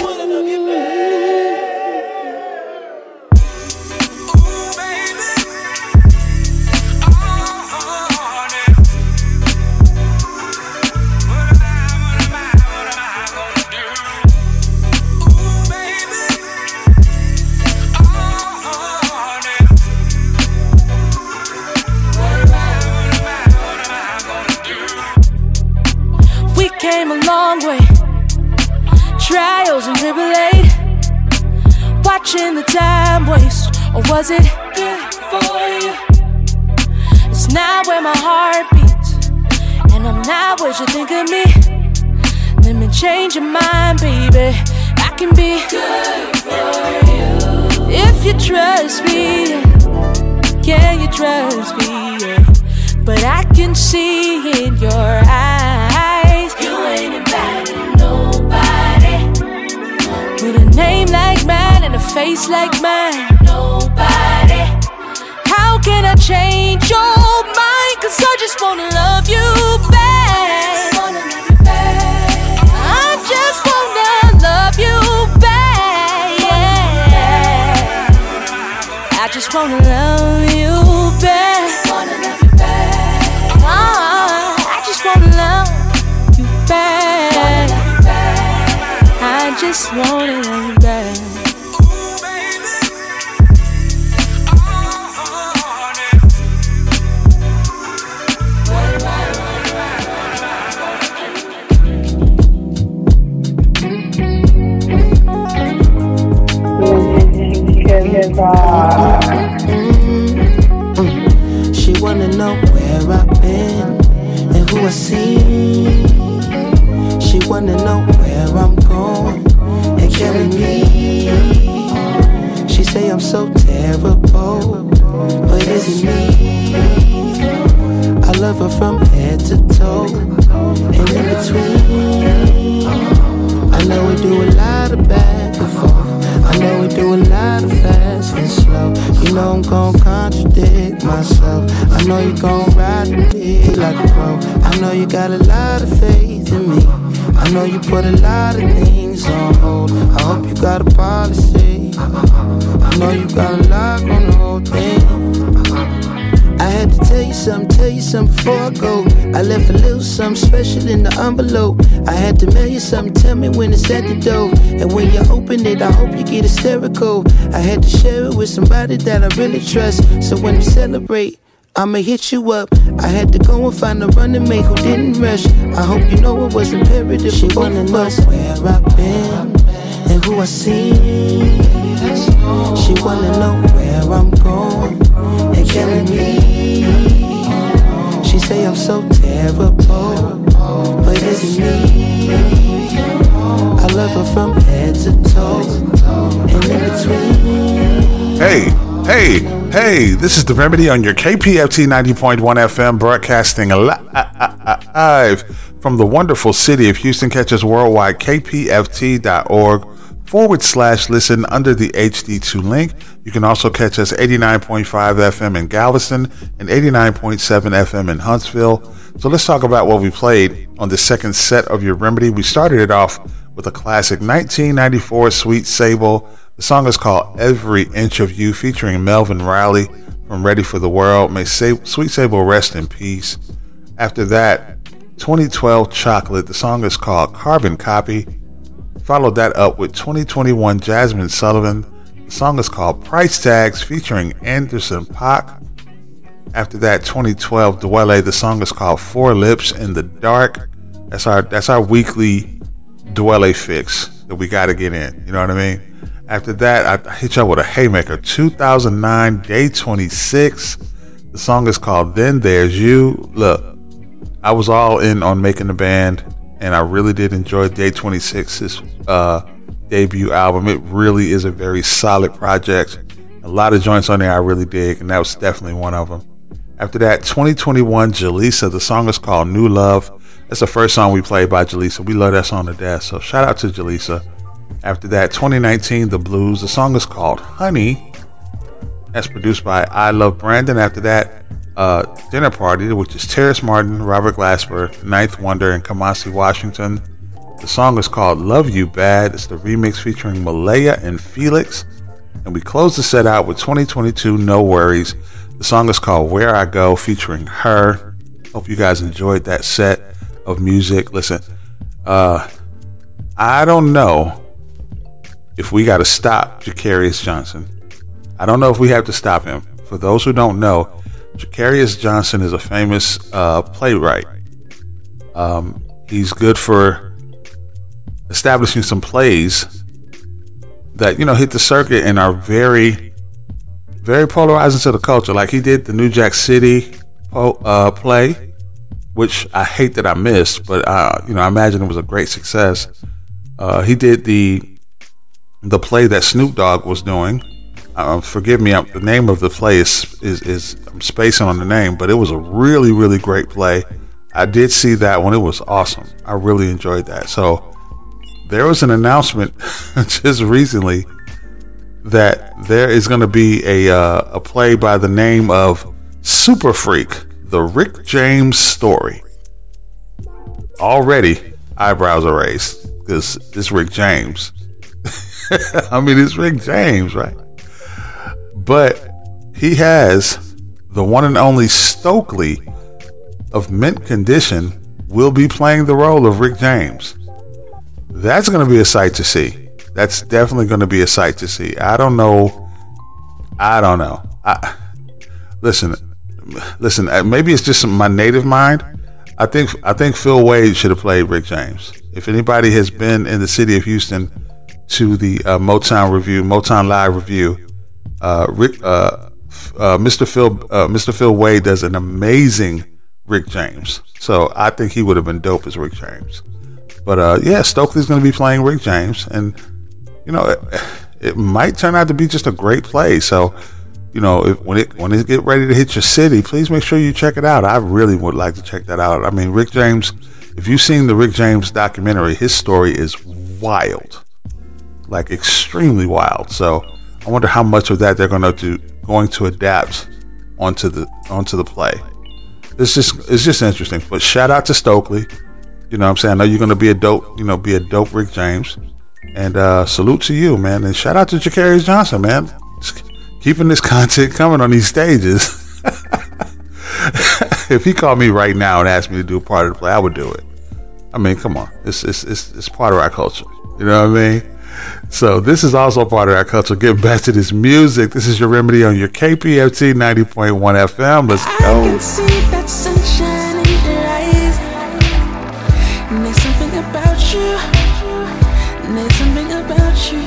Speaker 20: Came a long way, trials and tribulate, watching the time waste, or was it good for you? It's not where my heart beats, and I'm not what you think of me. Let me change your mind, baby. I can be good for you if you trust me. Can you trust me? But I can see in your eyes you ain't inviting nobody with a name like mine and a face like mine. Nobody. How can I change your mind? Cause I just wanna love you back. I just wanna love you back. Yeah. I just wanna love you back. I just wanna love you back. I just wanna love you back.
Speaker 9: Mm-hmm. She wanna know where I've been and who I see. She wanna know where I'm going and carry me. She say I'm so terrible, but is it me? I love her from head to toe and in between. I know we do a lot of back and forth. I know we do a lot of fast and slow. You know I'm gon' contradict myself. I know you gon' ride me like a pro. I know you got a lot of faith in me. I know you put a lot of things on hold. I hope you got a policy got a lock on the whole thing. I had to tell you something, tell you something before I go. I left a little something special in the envelope. I had to mail you something, tell me when it's at the door. And when you open it, I hope you get hysterical. I had to share it with somebody that I really trust. So when we celebrate, I'ma hit you up. I had to go and find a running mate who didn't rush. I hope you know it was imperative. She wanna know where I've been and who I seen. She wanna know where I'm going and killing me. She say I'm so terrible, but it's me. I love her from head to toe and in between.
Speaker 8: Hey, hey, hey, this is The Remedy on your K P F T ninety point one F M, broadcasting live from the wonderful city of Houston. Catch us worldwide, k p f t dot org forward slash listen under the H D two link. You can also catch us eighty-nine point five F M in Galveston and eighty-nine point seven F M in Huntsville. So let's talk about what we played on the second set of your Remedy. We started it off with a classic nineteen ninety-four Sweet Sable. The song is called Every Inch of You, featuring Melvin Riley from Ready for the World. May Sweet Sable rest in peace. After that, twenty twelve Chocolate. The song is called Carbon Copy. Followed that up with twenty twenty-one Jasmine Sullivan. The song is called Price Tags, featuring Anderson .Paak. After that, twenty twelve Dwele. The song is called Four Lips in the Dark. That's our that's our weekly Dwele fix that we got to get in. You know what I mean? After that, I hit y'all with a haymaker. two thousand nine Day twenty-six. The song is called Then There's You. Look, I was all in on making the band, and I really did enjoy Day twenty-six's uh, debut album. It really is a very solid project. A lot of joints on there I really dig, and that was definitely one of them. After that, twenty twenty-one Jaleesa. The song is called New Love. That's the first song we played by Jaleesa. We love that song to death, so shout out to Jaleesa. After that, twenty nineteen The Blues. The song is called Honey. That's produced by I Love Brandon. After that, uh, Dinner Party, which is Terrace Martin, Robert Glasper, Ninth Wonder, and Kamasi Washington. The song is called Love You Bad. It's the remix featuring Malaya and Felix. And we close the set out with twenty twenty-two No Worries. The song is called Where I Go, featuring Her. Hope you guys enjoyed that set of music. Listen, uh, I don't know if we got to stop Jacarius Johnson. I don't know if we have to stop him. For those who don't know, Jacarius Johnson is a famous uh, playwright. Um, he's good for establishing some plays that, you know, hit the circuit and are very, very polarizing to the culture. Like he did the New Jack City uh, play, which I hate that I missed, but uh, you know, I imagine it was a great success. Uh, he did the the play that Snoop Dogg was doing. Uh, forgive me, I'm, the name of the play is, is is I'm spacing on the name, but it was a really, really great play. I did see that one. It was awesome. I really enjoyed that. So there was an announcement just recently that there is going to be a uh, a play by the name of Super Freak, the Rick James story. Already eyebrows are raised because it's Rick James. I mean, it's Rick James, right? But he has the one and only Stokely of Mint Condition will be playing the role of Rick James. That's going to be a sight to see. That's definitely going to be a sight to see. I don't know. I don't know. I, listen, listen. Maybe it's just my native mind. I think I think Phil Wade should have played Rick James. If anybody has been in the city of Houston to the uh, Motown Review, Motown Live Review, uh, Rick, uh, uh, Mister Phil, uh, Mister Phil Wade does an amazing Rick James. So I think he would have been dope as Rick James. But uh, yeah, Stokely's going to be playing Rick James, and you know, it, it might turn out to be just a great play. So, you know, if, when it when it get ready to hit your city, please make sure you check it out. I really would like to check that out. I mean, Rick James. If you've seen the Rick James documentary, his story is wild, like extremely wild. So I wonder how much of that they're going to do, going to adapt onto the onto the play. It's just it's just interesting. But shout out to Stokely. You know what I'm saying? I know you're going to be a dope, you know, be a dope Rick James. And uh, salute to you, man. And shout out to Jacarius Johnson, man. Just keeping this content coming on these stages. If he called me right now and asked me to do a part of the play, I would do it. I mean, come on. It's, it's, it's, it's part of our culture. You know what I mean? So this is also part of our culture. Getting back to this music, this is your remedy on your K P F T ninety point one F M. Let's go.
Speaker 20: I can see that sunshine in your eyes. And there's something about you. And there's something about you.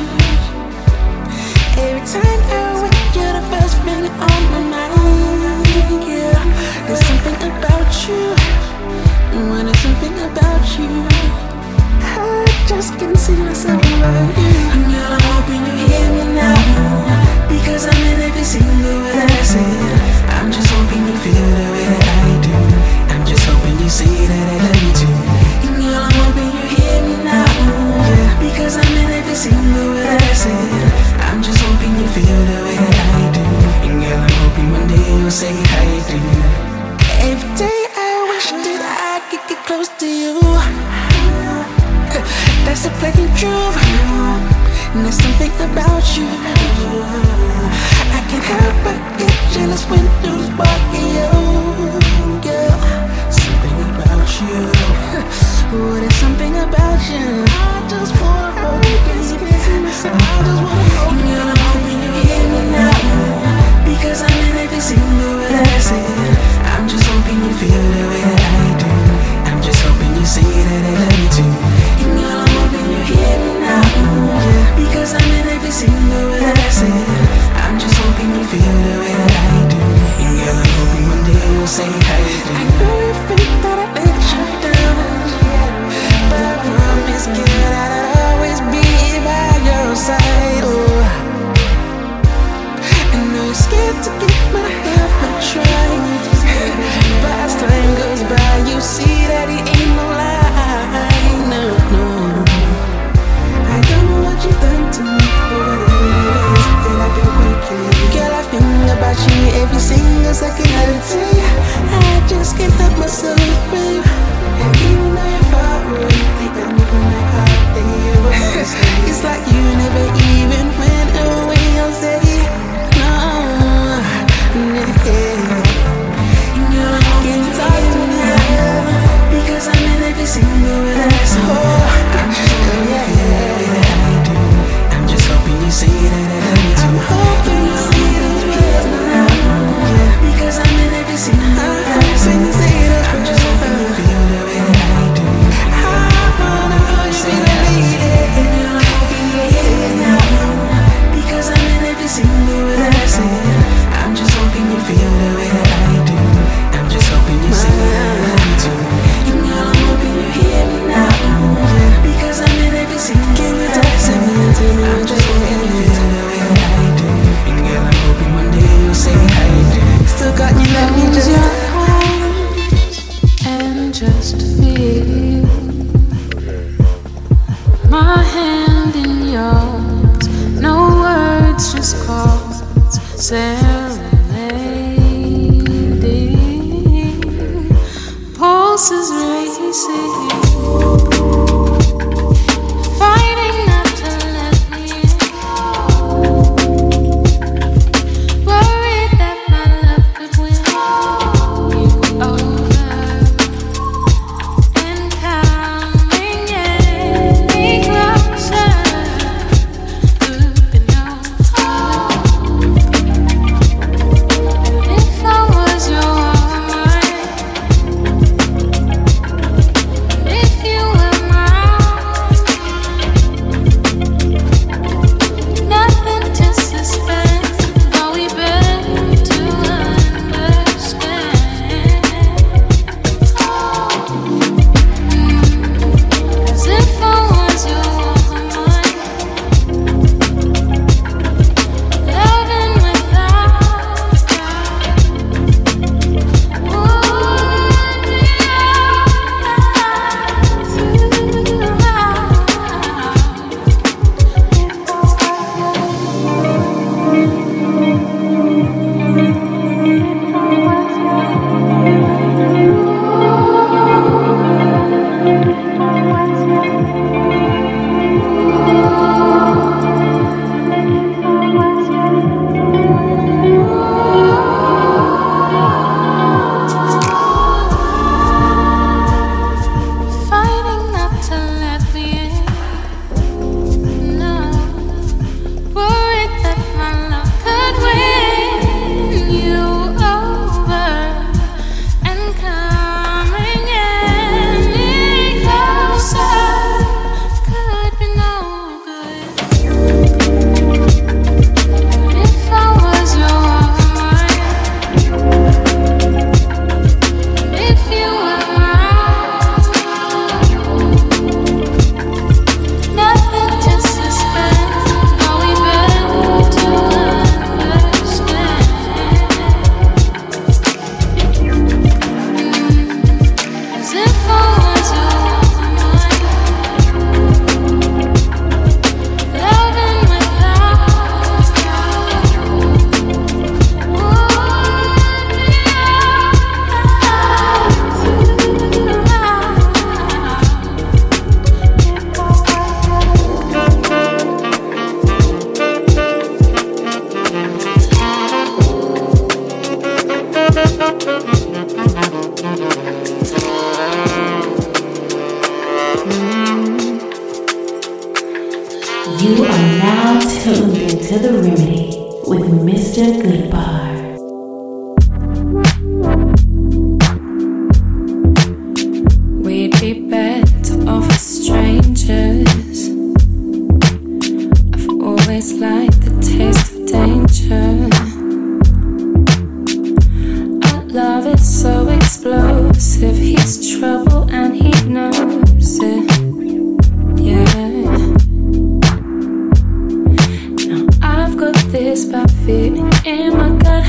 Speaker 20: Every time I wake, you're the first thing on my mind. Yeah, there's something about you. And when there's something about you, I just can't see myself around you. And girl, I'm hoping you hear me now, because I'm in every single word that I say. I'm just hoping you feel the way that I do. I'm just hoping you see that I love you too. And girl, I'm hoping you hear me now, yeah, because I'm in every single word that I say. I'm just hoping you feel the way that I do. And girl, I'm hoping one day you'll say I do. Every day I wish that I could get close to you. That's the plain truth. And there's something about you. I can't help but get jealous when dudes walking you. Girl, something about you. Oh, there's something about you. I just wanna hold you, baby. I just wanna hold you. Girl, I'm hoping you hear me now, because I'm in every single word that I say. I'm just hoping you feel the way that I do. I'm just hoping you see that I love you too. And girl, I'm hoping you hear me now, yeah, because I'm in every single word that I say. I'm just hoping you feel the way that I do. And girl, I'm hoping one day you'll say I do. I know you think that I let you down, but I promise you
Speaker 2: You are now tuned into The Remedy with Mister Goodbar.
Speaker 14: We'd be better off as strangers. I've always liked the taste of danger. Our love is so explosive. He's trouble and he knows it. Yeah. Now I've got this bad feeling in my gut.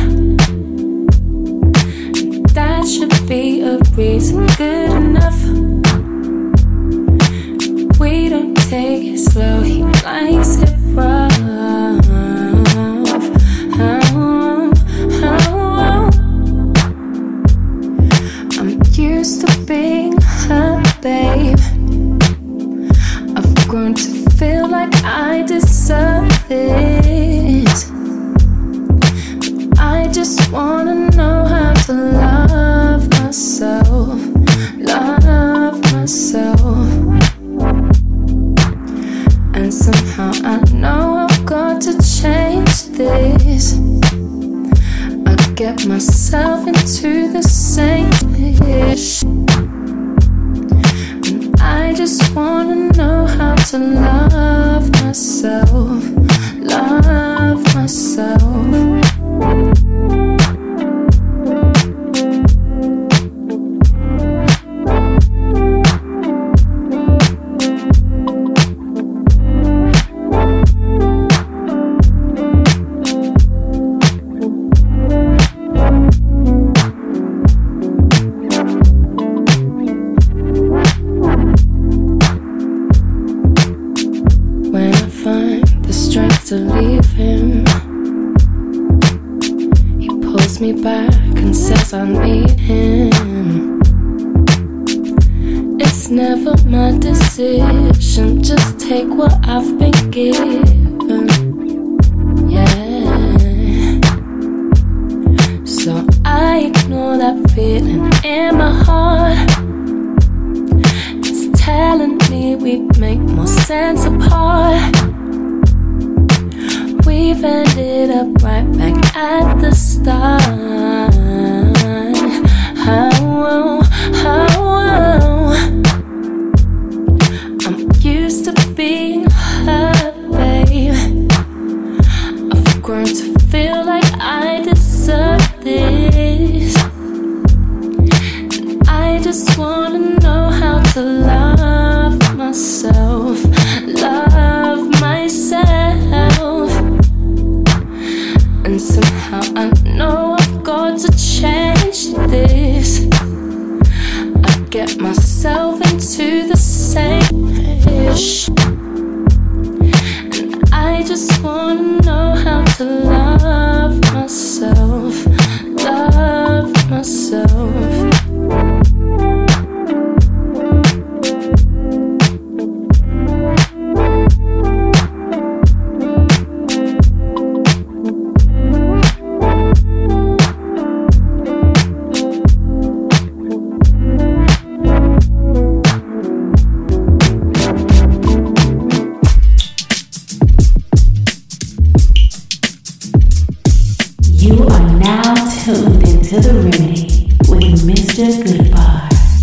Speaker 14: That should be a reason good enough. We don't take it slow, he likes it rough. Oh, oh, oh. I'm used to being her babe. I've grown to feel like I deserve this. I just wanna know how to love myself, love myself. And somehow I know I've got to change this. I get myself into the same ish. And I just wanna know how to love myself, love myself. To leave him, he pulls me back and says I need him. It's never my decision, just take what I've been given. Yeah. So I ignore that feeling in my heart. It's telling me we'd make more sense apart. We've ended up right back at the start. Oh, oh, oh. I'm used to being her babe. I've grown to feel like I deserve this. I just wanna know how to love myself, love myself. And somehow I know I've got to change this. I get myself into the same ish. And I just wanna know how to love myself, love myself.
Speaker 2: You are now tuned into The Remedy with Mister Goodbar.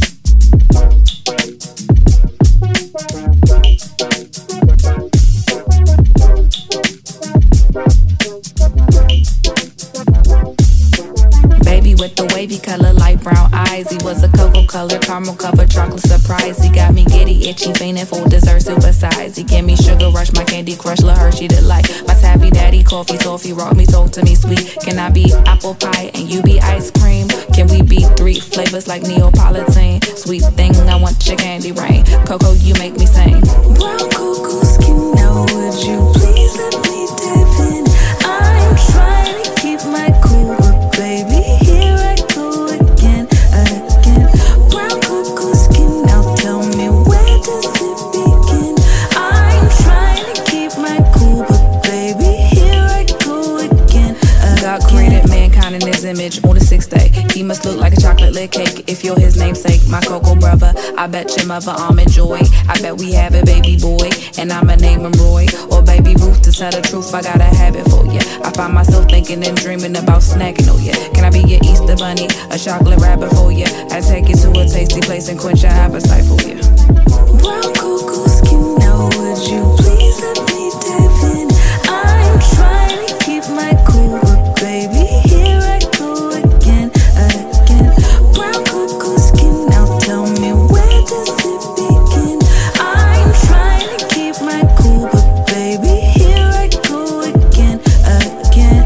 Speaker 16: Baby with the wavy color, light brown eyes. He was a cocoa color, caramel covered chocolate surprise. He got me giddy, itchy, fiending for dessert, super size. He give me sugar rush, my candy crush, La Hershey delight. My taffy daddy, coffee, toffee, rock me, soul to me sweet. Can I be apple pie and you be ice cream? Can we be three flavors like Neapolitan? Sweet thing, I want your candy rain. Cocoa, you make me sing.
Speaker 12: Brown cocoa skin, now would you please let me dip in? I'm trying to keep my cool, but baby, here I go again, again. Brown cocoa skin, now tell me where does it begin? I'm trying to keep my cool, but baby, here I go again, again.
Speaker 16: God created mankind in his
Speaker 21: image on the sixth day. He must look like a chocolate lid cake if you're his namesake. My cocoa brother, I bet your mother almond joy. I bet we have a baby boy, and I'ma name him Roy. Or baby Ruth, to tell the truth, I got a habit for ya. I find myself thinking and dreaming about snacking on ya. Can I be your Easter bunny, a chocolate rabbit for ya? I take you to a tasty place and quench your appetite for ya.
Speaker 12: Brown cuckoo skin, now would you please let me dive in? I'm trying to keep my cool, but baby, here I go again, again. Brown cuckoo skin, now tell me where does it begin? I'm trying to keep my cool, but baby, here I go again, again.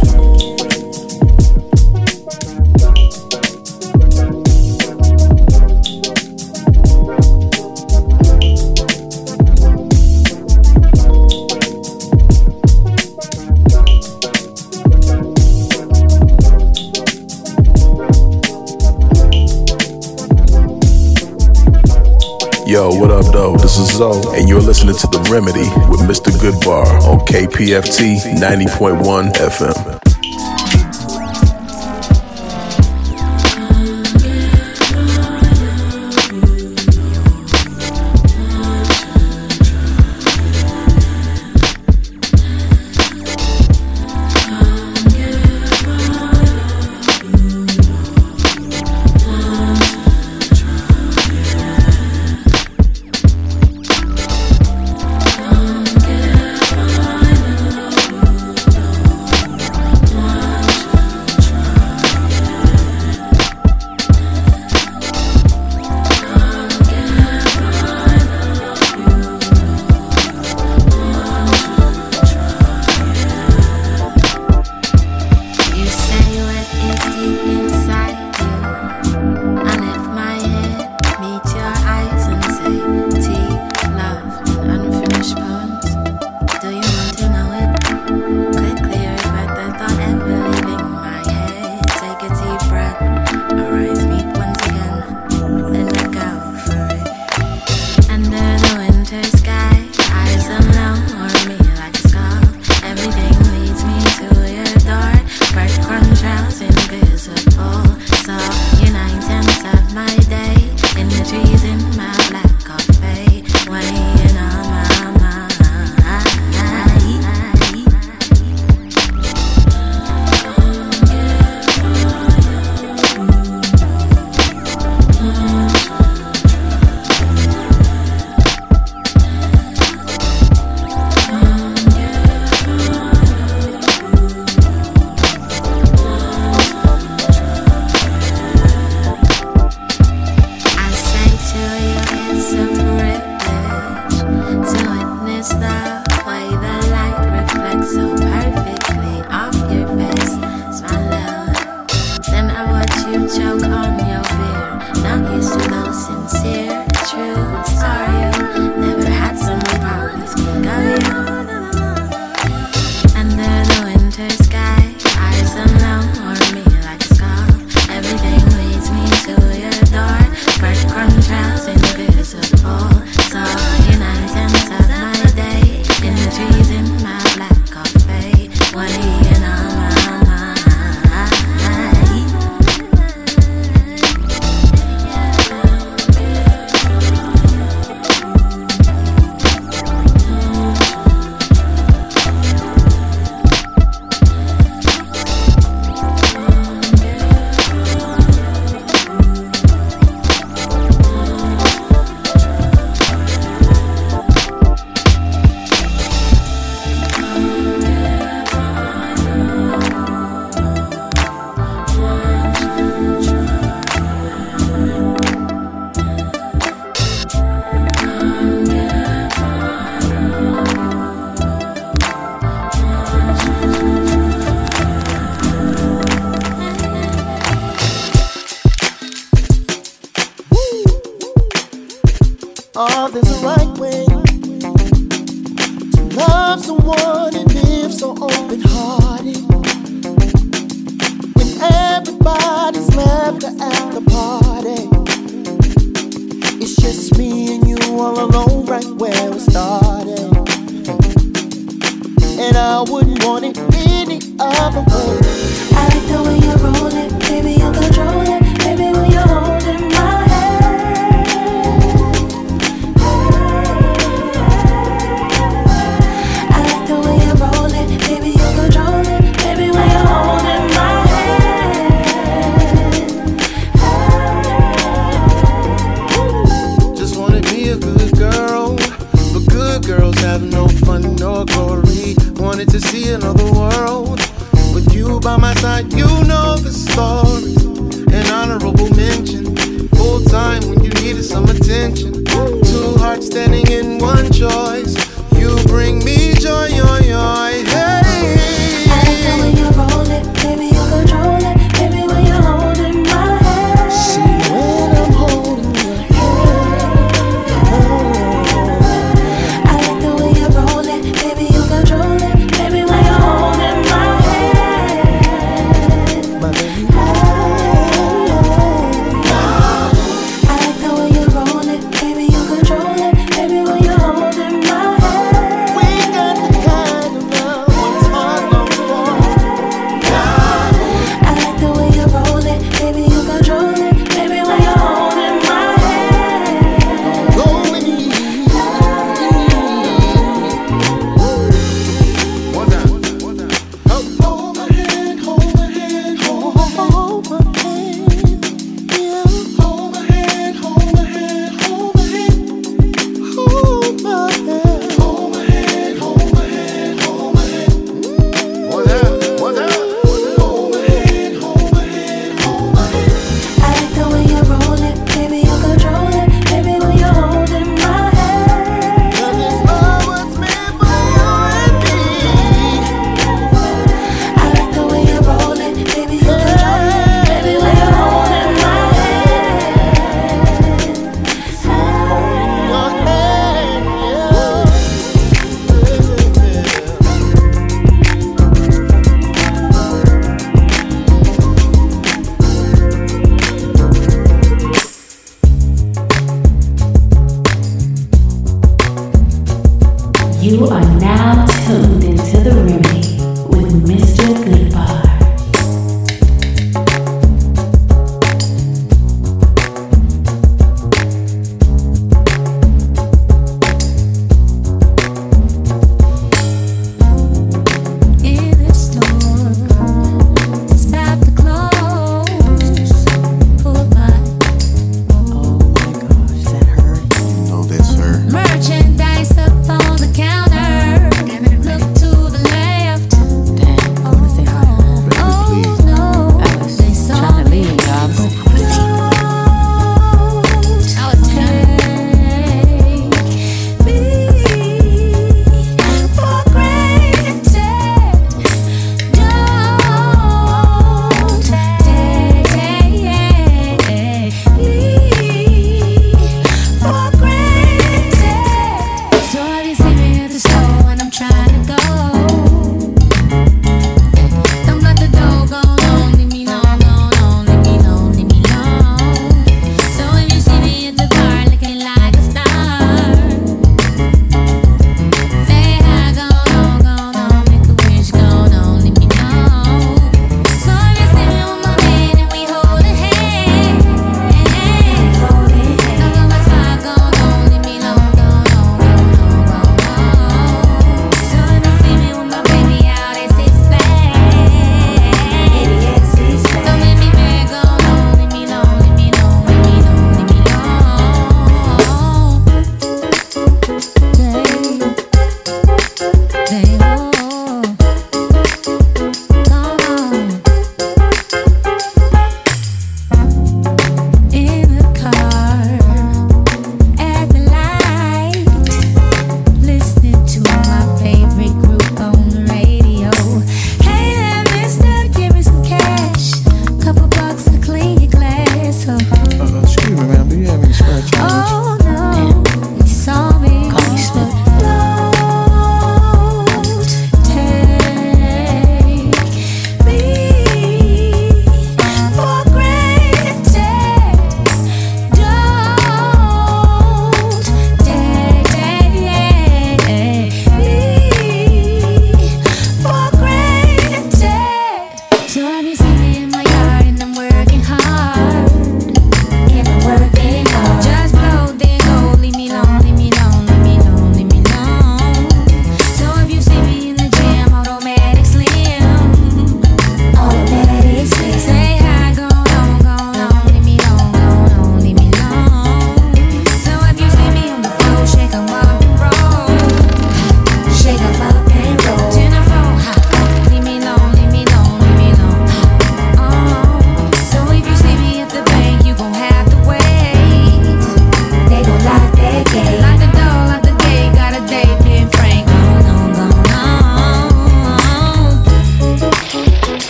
Speaker 3: Yo, what up, though? This is Zoe, and you're listening to The Remedy with Mister Goodbar on K P F T ninety point one F M.
Speaker 22: Oh, there's a right way to love someone and live so open-hearted. When everybody's left at the party, it's just me and you all alone right where we started. And I wouldn't want it any other way.
Speaker 12: I like the way you roll it. baby, you control it, baby, when you're holding my hand. I like the way you roll it, baby, you control it, baby, when you're holding my hand.
Speaker 9: Just wanna be a good girl, but good girls have no fun nor glory. Wanted to see another world with you by my side, you know the story. An honorable mention, full time when you needed some attention. Two hearts standing in one choice. You bring me joy, joy, joy. Hey.
Speaker 12: I like the way you roll it, baby, you control it, baby, when you're holding my hand. See, when I'm holding your hand, I like the way you roll it, baby, you control it, baby, when you're holding my hand. My baby. I like the way you roll it, baby, you control it, baby, when you're holding my hand.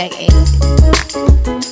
Speaker 11: jackass.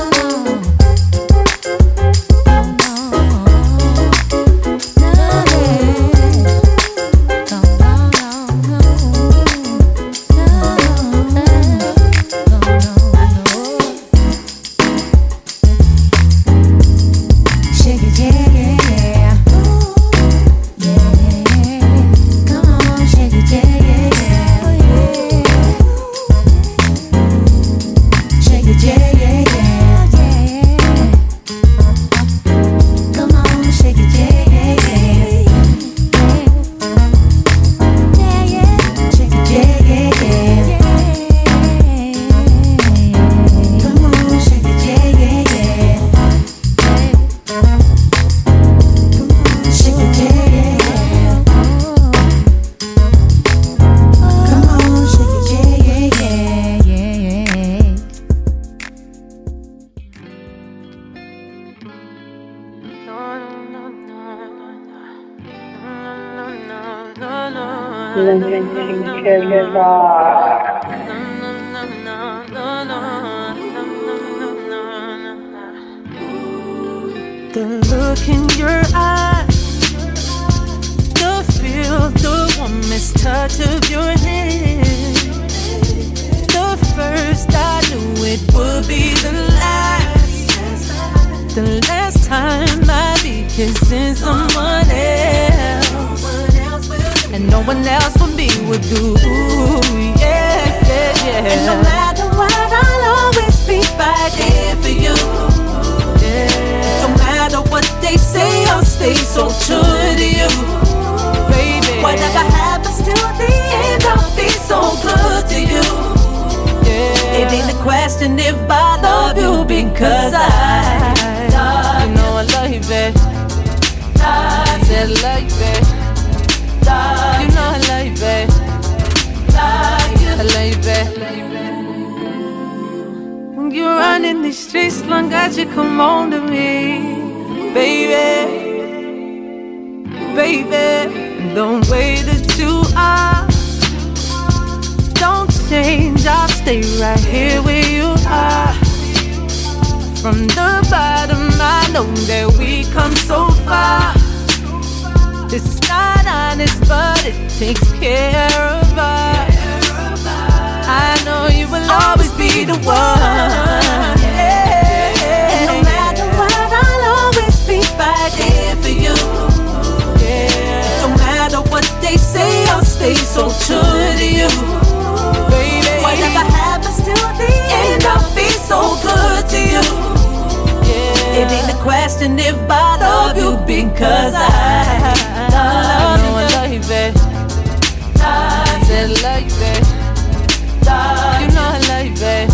Speaker 20: The look in your eyes, the feel, the warmest touch of your hand. The first I knew it would be the last. The last time I'd be kissing someone else, and no one else for me would do. Yeah, yeah, yeah. And no matter what, I'll always be right there for you. No matter what they say, I'll stay so true to you, baby. Whatever happens till the end, I'll be so good to you. Yeah. It ain't a question if I love you, because I love you. You know I love you, baby. I said I love you, baby. You know I love you, baby. I love you, baby. You run in these streets, long as you come on to me, baby, baby. Don't wait until I don't change. I'll stay right here where you are. From the bottom, I know that we come so far. It's not honest, but it takes care of us. I know you will always be the one. Yeah. And no matter what, I'll always be right there for you. Yeah. No matter what they say, I'll stay so true to you, baby. Whatever happens till the end, I'll be so good to you. Yeah. It ain't a question if I love you, because I love you. I love you, baby. I said I love you, baby. You know I love you, babe.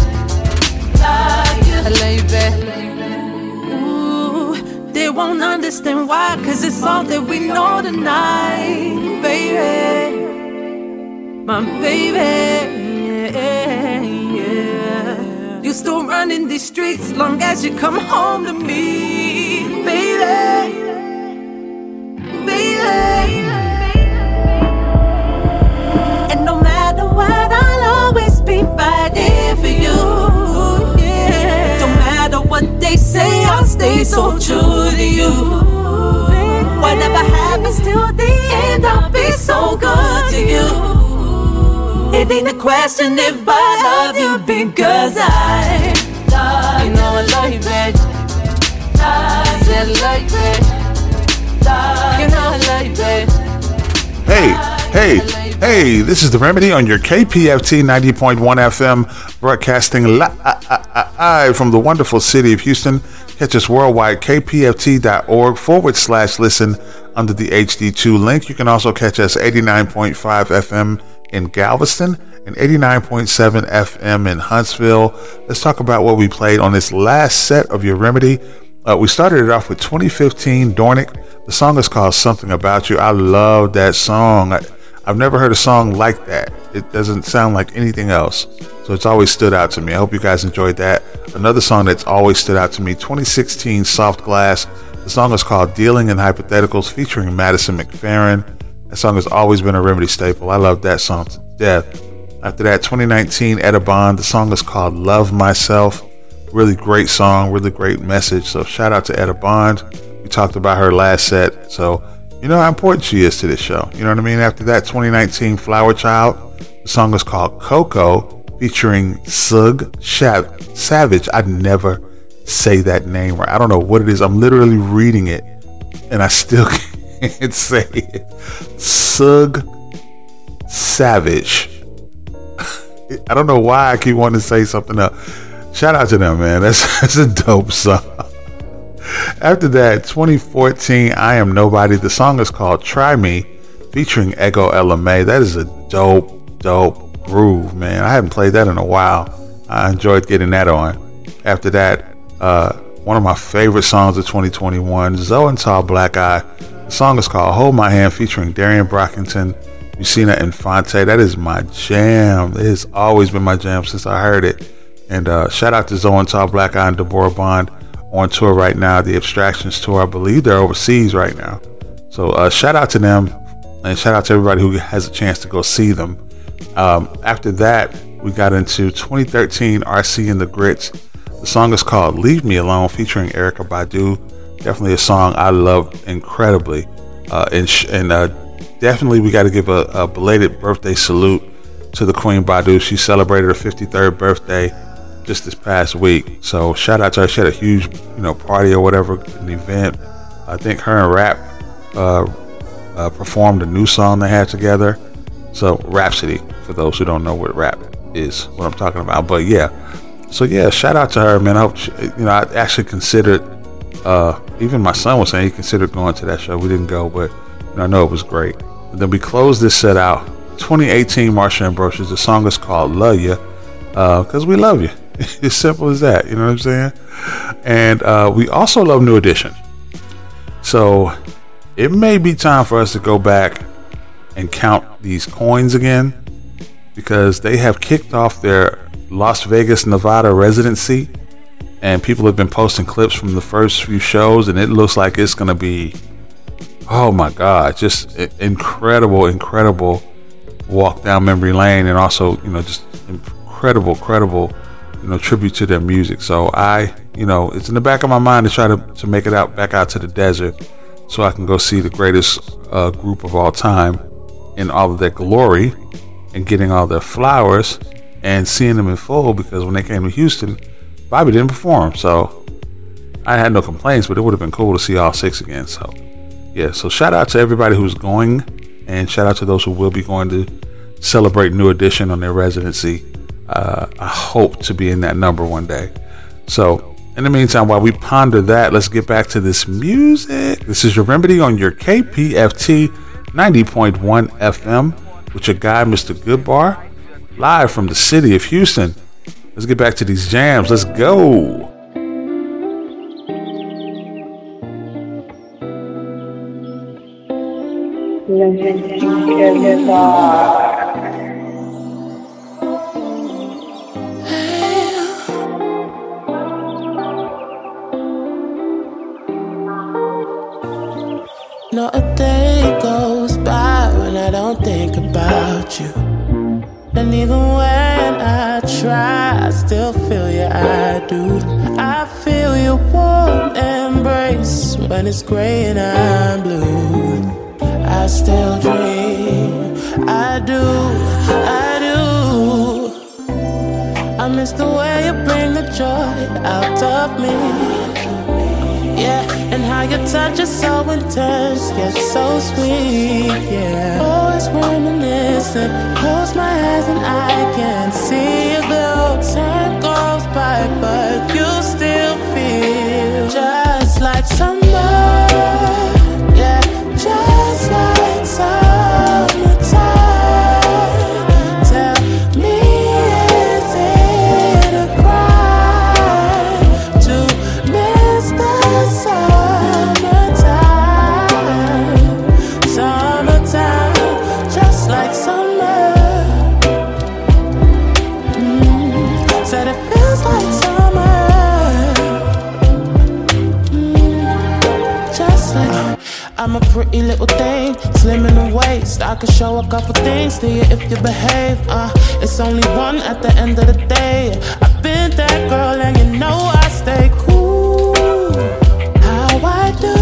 Speaker 20: I love you, babe. Ooh, they won't understand why, cause it's all that we know tonight, baby. My baby, yeah, yeah. You still running these streets long as you come home to me, baby. Baby. And no matter what, I'll always be right there for you, yeah. No matter what they say, I'll stay so true to you. Whatever happens till the end, I'll be so good to you. It ain't a question if I love you, because I love you. You know I love you, baby. I said I love you, baby. You know I love you, baby.
Speaker 8: Hey, hey. Hey, this is The Remedy on your K P F T ninety point one F M, broadcasting live from the wonderful city of Houston. Catch us worldwide, kpft.org forward slash listen under the H D two link. You can also catch us eighty-nine point five F M in Galveston and eighty-nine point seven F M in Huntsville. Let's talk about what we played on this last set of Your Remedy. Uh, we started it off with twenty fifteen Dornick. The song is called Something About You. I love that song. I, I've never heard a song like that. It doesn't sound like anything else. So it's always stood out to me. I hope you guys enjoyed that. Another song that's always stood out to me, twenty sixteen Soft Glass. The song is called Dealing in Hypotheticals, featuring Madison McFerrin. That song has always been a Remedy staple. I love that song to death. After that, twenty nineteen, Etta Bond. The song is called Love Myself. Really great song, really great message. So shout out to Etta Bond. We talked about her last set. So you know how important she is to this show. You know what I mean? After that, twenty nineteen, Flower Child. The song is called Coco, featuring Sug Shav- Savage. I'd never say that name right. I don't know what it is. I'm literally reading it, and I still can't say it. Sug Savage. I don't know why I keep wanting to say something else. Shout out to them, man. That's, that's a dope song. After that, twenty fourteen, I Am Nobody. The song is called Try Me, featuring Ego L M A. That is a dope, dope groove, man. I haven't played that in a while. I enjoyed getting that on. After that, uh, one of my favorite songs of twenty twenty-one, Zoe and Tall Black Eye. The song is called Hold My Hand, featuring Darian Brockington, Lucina Infante. That is my jam. It has always been my jam since I heard it. And uh, shout out to Zoe and Tall Black Eye and Deborah Bond on tour right now. The Abstractions tour. I believe they're overseas right now. So uh, shout out to them, and shout out to everybody who has a chance to go see them. Um, after that, we got into twenty thirteen, R C and the Grits. The song is called Leave Me Alone, featuring Erykah Badu. Definitely a song I love incredibly. Uh, and sh- and uh, definitely we got to give a, a belated birthday salute to the Queen Badu. She celebrated her fifty-third birthday just this past week. So shout out to her. She had a huge, you know, party or whatever, an event. I think her and Rap uh, uh, performed a new song they had together. So Rhapsody, for those who don't know what rap is, what I'm talking about. But yeah, so yeah, shout out to her, man. I hope she, you know, I actually considered, uh, even my son was saying he considered going to that show. We didn't go, but you know, I know it was great. And then we closed this set out. twenty eighteen, Marsha Ambrosius. The song is called Love Ya, because uh, we love you. It's simple as that, you know what I'm saying? And uh, we also love New Edition. So it may be time for us to go back and count these coins again, because they have kicked off their Las Vegas, Nevada residency, and people have been posting clips from the first few shows, and it looks like it's going to be, oh my God, just incredible, incredible walk down memory lane, and also, you know, just incredible, incredible, you know, tribute to their music. So I, you know, it's in the back of my mind to try to, to make it out back out to the desert so I can go see the greatest uh, group of all time in all of their glory, and getting all their flowers and seeing them in full, because when they came to Houston, Bobby didn't perform. So I had no complaints, but it would have been cool to see all six again. So yeah, so shout out to everybody who's going, and shout out to those who will be going to celebrate New Edition on their residency. Uh, I hope to be in that number one day. So in the meantime, while we ponder that, let's get back to this music. This is your Remedy on your K P F T ninety point one F M with your guy, Mister Goodbar, live from the city of Houston. Let's get back to these jams. Let's go.
Speaker 4: Not a day goes by when I don't think about you. And even when I try, I still feel you, I do. I feel your warm embrace when it's gray and I'm blue. I still dream, I do, I do. I miss the way you bring the joy out of me. Yeah, and how your touch is so intense, yet so sweet, yeah. Always reminiscing, close my eyes and I can see you glow. Time goes by, but you still feel just like summer, yeah, just like summertime. Tell me, is it a crime to miss the
Speaker 22: pretty little thing, slim in the waist. I could show a couple things to you if you behave. Uh, it's only one at the end of the day. I've been that girl and you know I stay cool. How I do.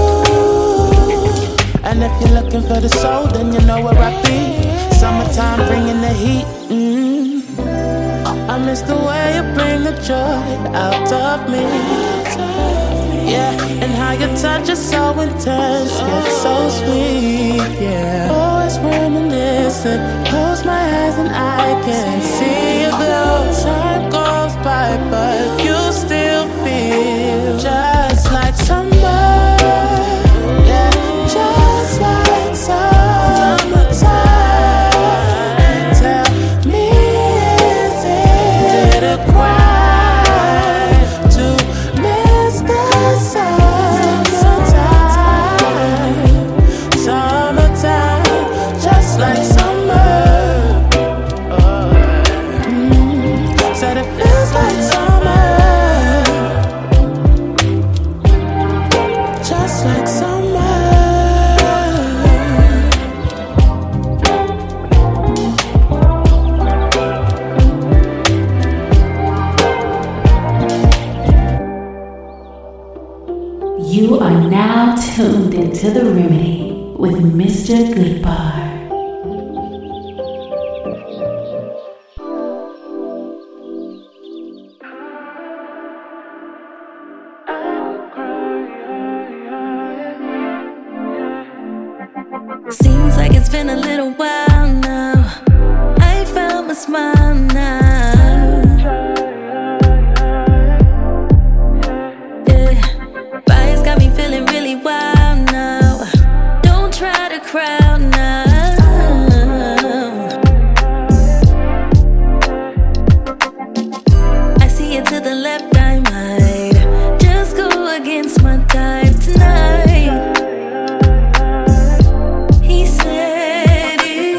Speaker 22: And if you're looking for the soul, then you know where I be. Summertime bringing the heat. Mm. I miss the way you bring the joy out of me. Yeah, and how your touch is so intense, yet so sweet. Yeah, always reminiscing. Close my eyes and I can see you glow. Time goes by, but you still feel just like summer. Yeah, just like summertime. Tell me, is it a crime? Like summer, mm, said it feels like summer, just like summer.
Speaker 2: You are now tuned into The Remedy with Mister Goodbar.
Speaker 14: Seems like it's been a little while now. I found my smile now. Yeah, fire's got me feeling really wild now. Don't try to crowd now. I see you to the left, I might just go against my type tonight. He said it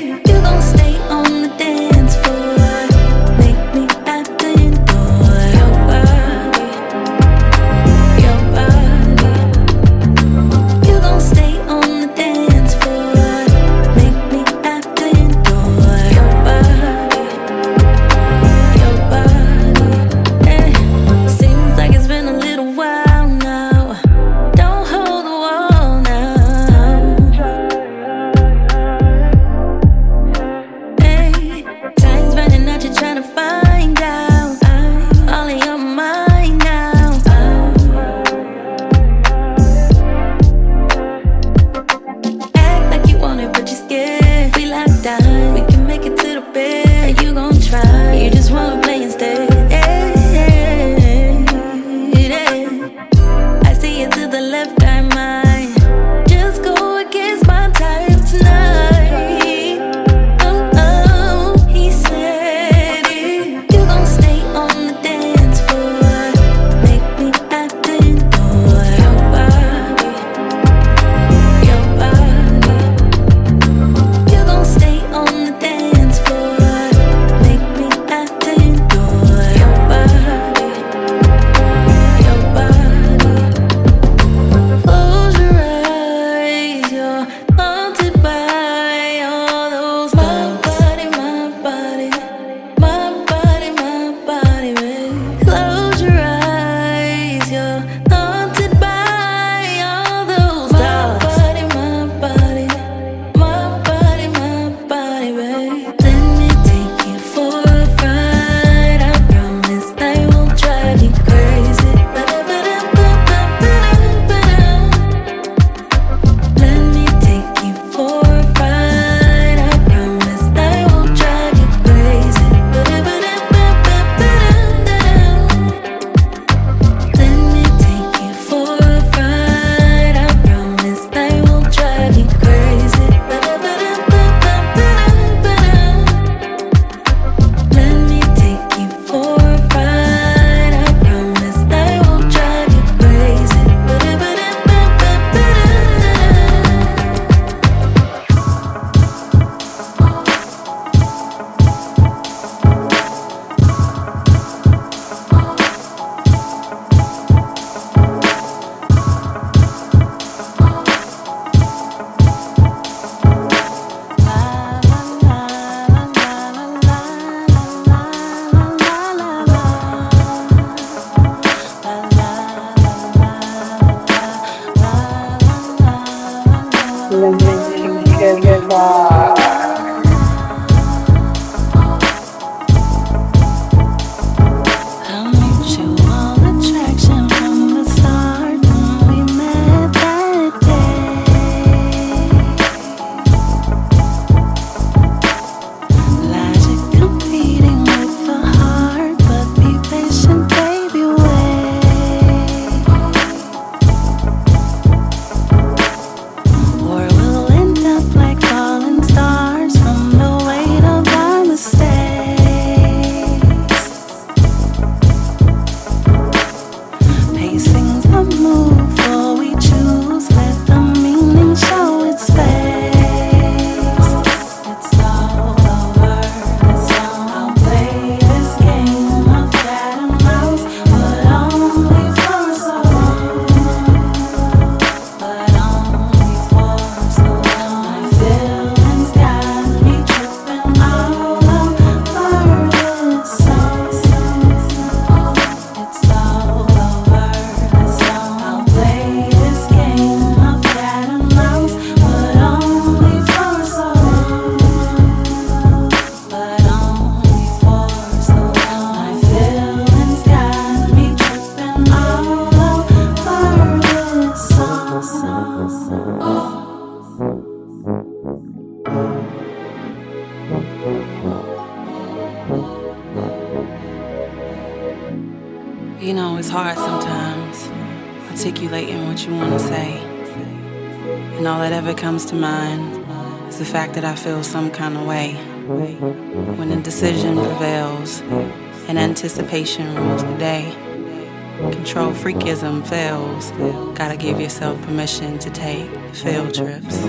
Speaker 5: You know, it's hard sometimes articulating what you want to say. And all that ever comes to mind is the fact that I feel some kind of way when indecision prevails and anticipation rules the day. Control freakism fails. Gotta give yourself permission to take field trips.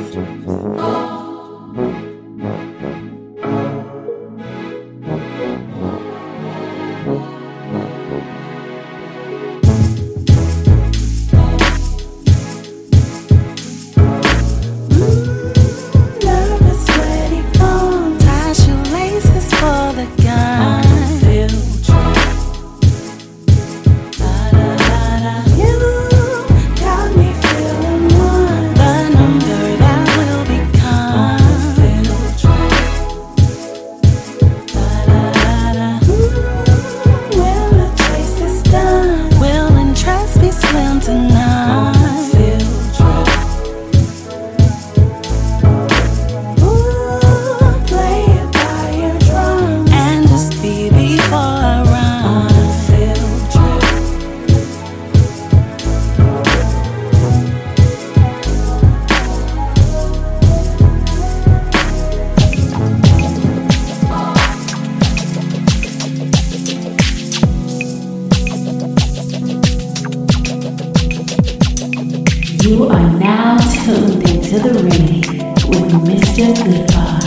Speaker 2: You are now tuned into the remedy with Mister Goodbar.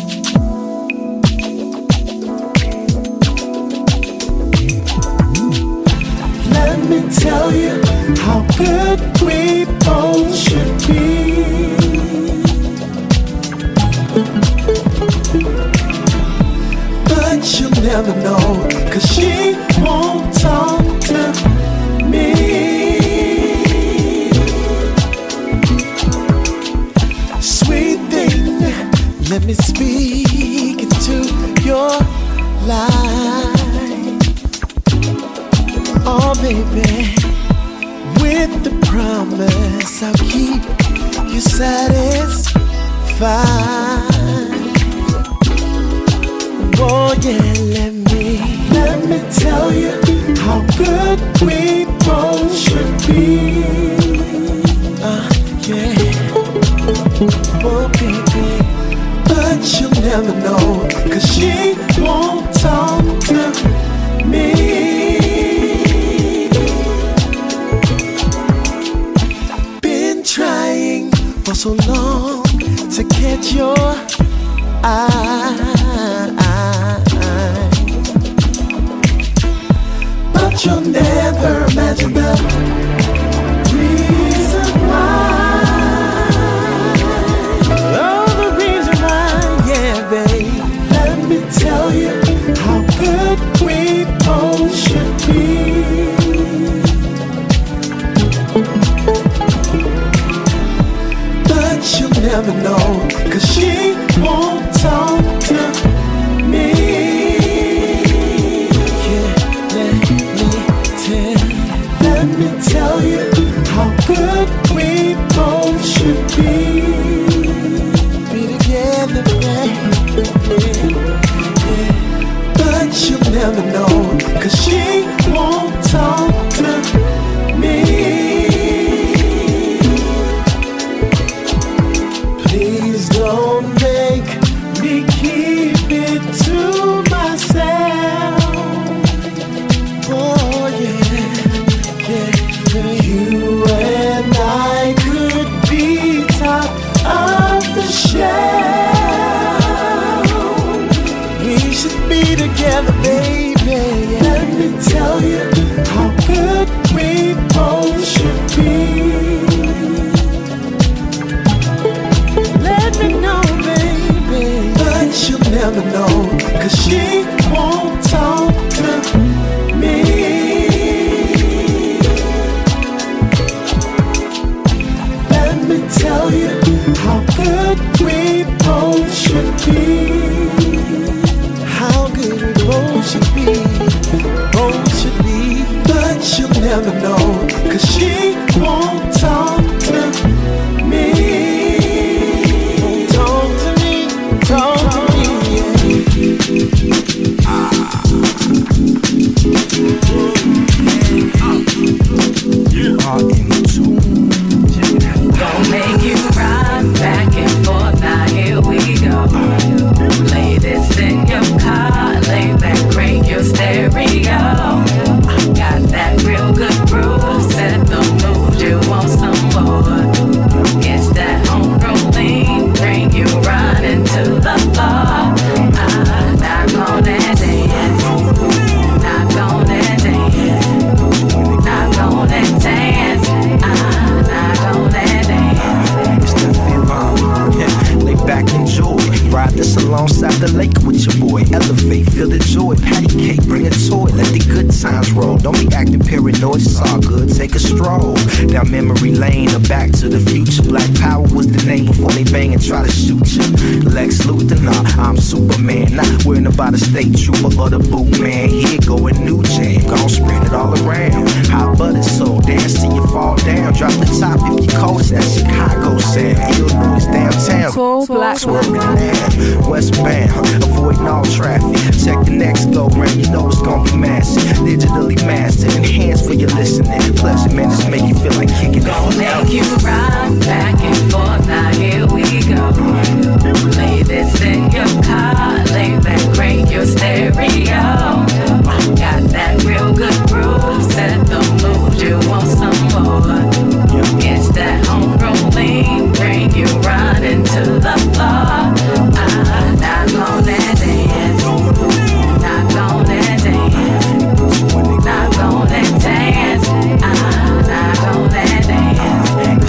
Speaker 9: Let me tell you how good we both should be. But you'll never know, 'cause she won't talk to me. Sweet thing, let me speak into your life. Oh baby, with the promise I'll keep you satisfied. Oh yeah, let me, let me tell you how good we both should be. Uh, yeah, oh baby, but you'll never know, 'cause she won't talk to me. For so long to catch your eye, but you'll never imagine the reason why. Oh, the reason why, yeah, babe. Let me tell you how good we both should be. You'll never know, 'cause she won't talk to me. Yeah, let me tell, let me tell you how good we both should be. Be together, baby. Yeah, but you'll never know, 'cause she won't talk to me. Don't make me keep it to myself. Oh yeah, yeah, yeah. You and I could be top of the shelf. We should be together, baby. Let me tell you how good we both should be. You'll never know, 'cause she won't talk to me. Let me tell you how good we both should be. How good we both should be, both should be. But you'll never know, 'cause she won't talk to me. Won't talk to me, talk to me.
Speaker 6: That's alongside the lake with your boy. Elevate, feel the joy. Patty cake, bring a toy. Let the good times roll. Don't be acting paranoid, it's all good. Take a stroll down memory lane or back to the future. Black Power was the name before they bang and try to shoot you. Lex Luthor, nah, I'm Superman. Not worrying about a state trooper or the boot man. Here go a new jam, gon' spread it all around. Hot butter soul, dance till you fall down. Drop the top if you cold, that Chicago sound. Illinois downtown,
Speaker 20: Tall black
Speaker 6: swerving now. Westbound, avoiding all traffic. Check the next go round, you know it's gon' be massive. Digitally mastered, enhanced for your listening. Pleasure, man, just make you feel like kicking it.
Speaker 16: Gonna make you ride back and forth. Now here we go. Play this in your car, lay back, crank your stereo. Got that real good groove, set the mood, you want some more. It's that homegrown lean, bring you right into the floor. I'm not gonna dance, not gonna dance, not gonna dance, I'm not gonna dance.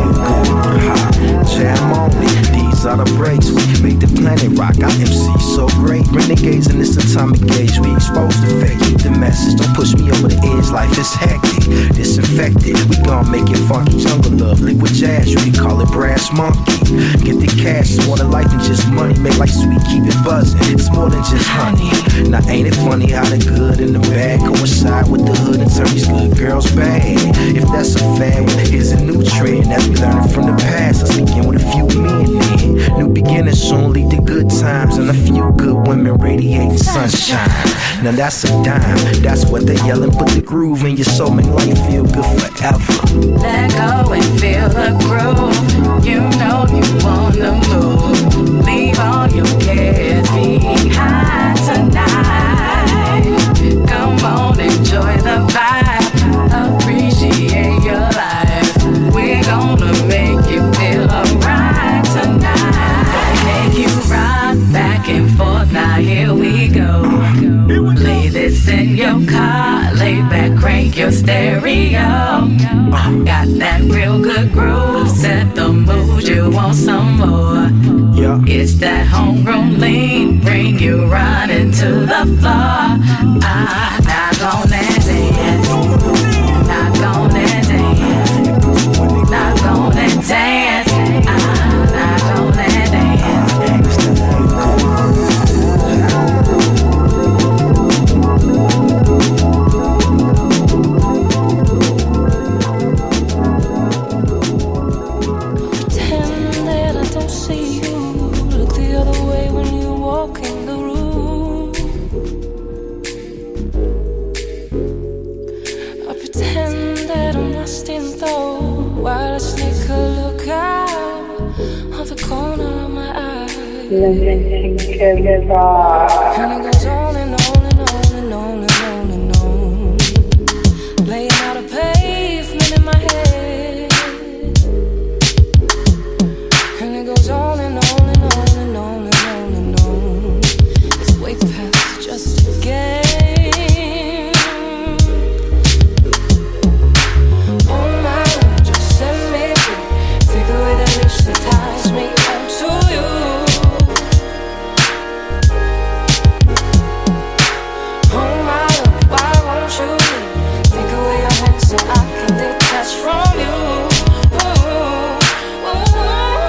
Speaker 6: Jam only, these are the breaks. We make the planet rock. Our M C so great. Renegades in this atomic gauge. We expose the fake. Keep the message. Don't push me over the edge. Life is hectic. Disinfected. We gon' make it funky. Jungle love. Liquid jazz. You can call it brass monkey. Get the cash. It's more than life than just money. Make life sweet. Keep it buzzing. It's more than just honey. Now ain't it funny how the good and the bad coincide with the hood and turn these good girls bad? If that's a fad, well, here's a new trend. As we learning from the past, let's begin with a few men then. New beginnings soon lead to good times, and a few good women radiate sunshine. Now that's a dime, that's what they yelling. Put the groove in your soul, make life feel good forever.
Speaker 16: Let go and feel the groove. You know you wanna move. Leave all your cares behind tonight. Come on, enjoy the vibe. Appreciate your life. We're gonna make you feel alright tonight. Make you rock back and forth. Now here we go. Play this in your car. Lay back, crank your stereo. Got that real good groove. Set the mood. You want some more? It's that homegrown lean. Bring you right into the floor. I'm not gonna dance. Not gonna dance. Not gonna dance. I'm not gonna dance.
Speaker 14: Pretend that I don't see you. Look the other way when you walk in the room. I pretend that I'm lost in thought while I sneak a look out of the corner of my eye. And it goes on and on and on and on and on and on, laying out a pavement in my head. And it goes on and on and on and on and on and on. It's way past just a game. Oh my Lord, just set me free. Take away the leash that ties me onto you. Oh my Lord, why won't you leave? Take away your hands so I can detach from you. Ooh, ooh.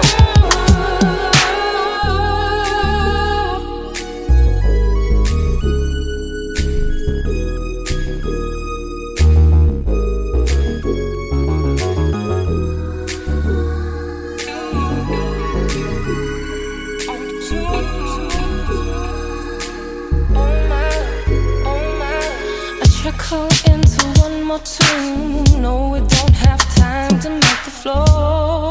Speaker 14: I trickle into one more tune. No, we don't have time to make the floor.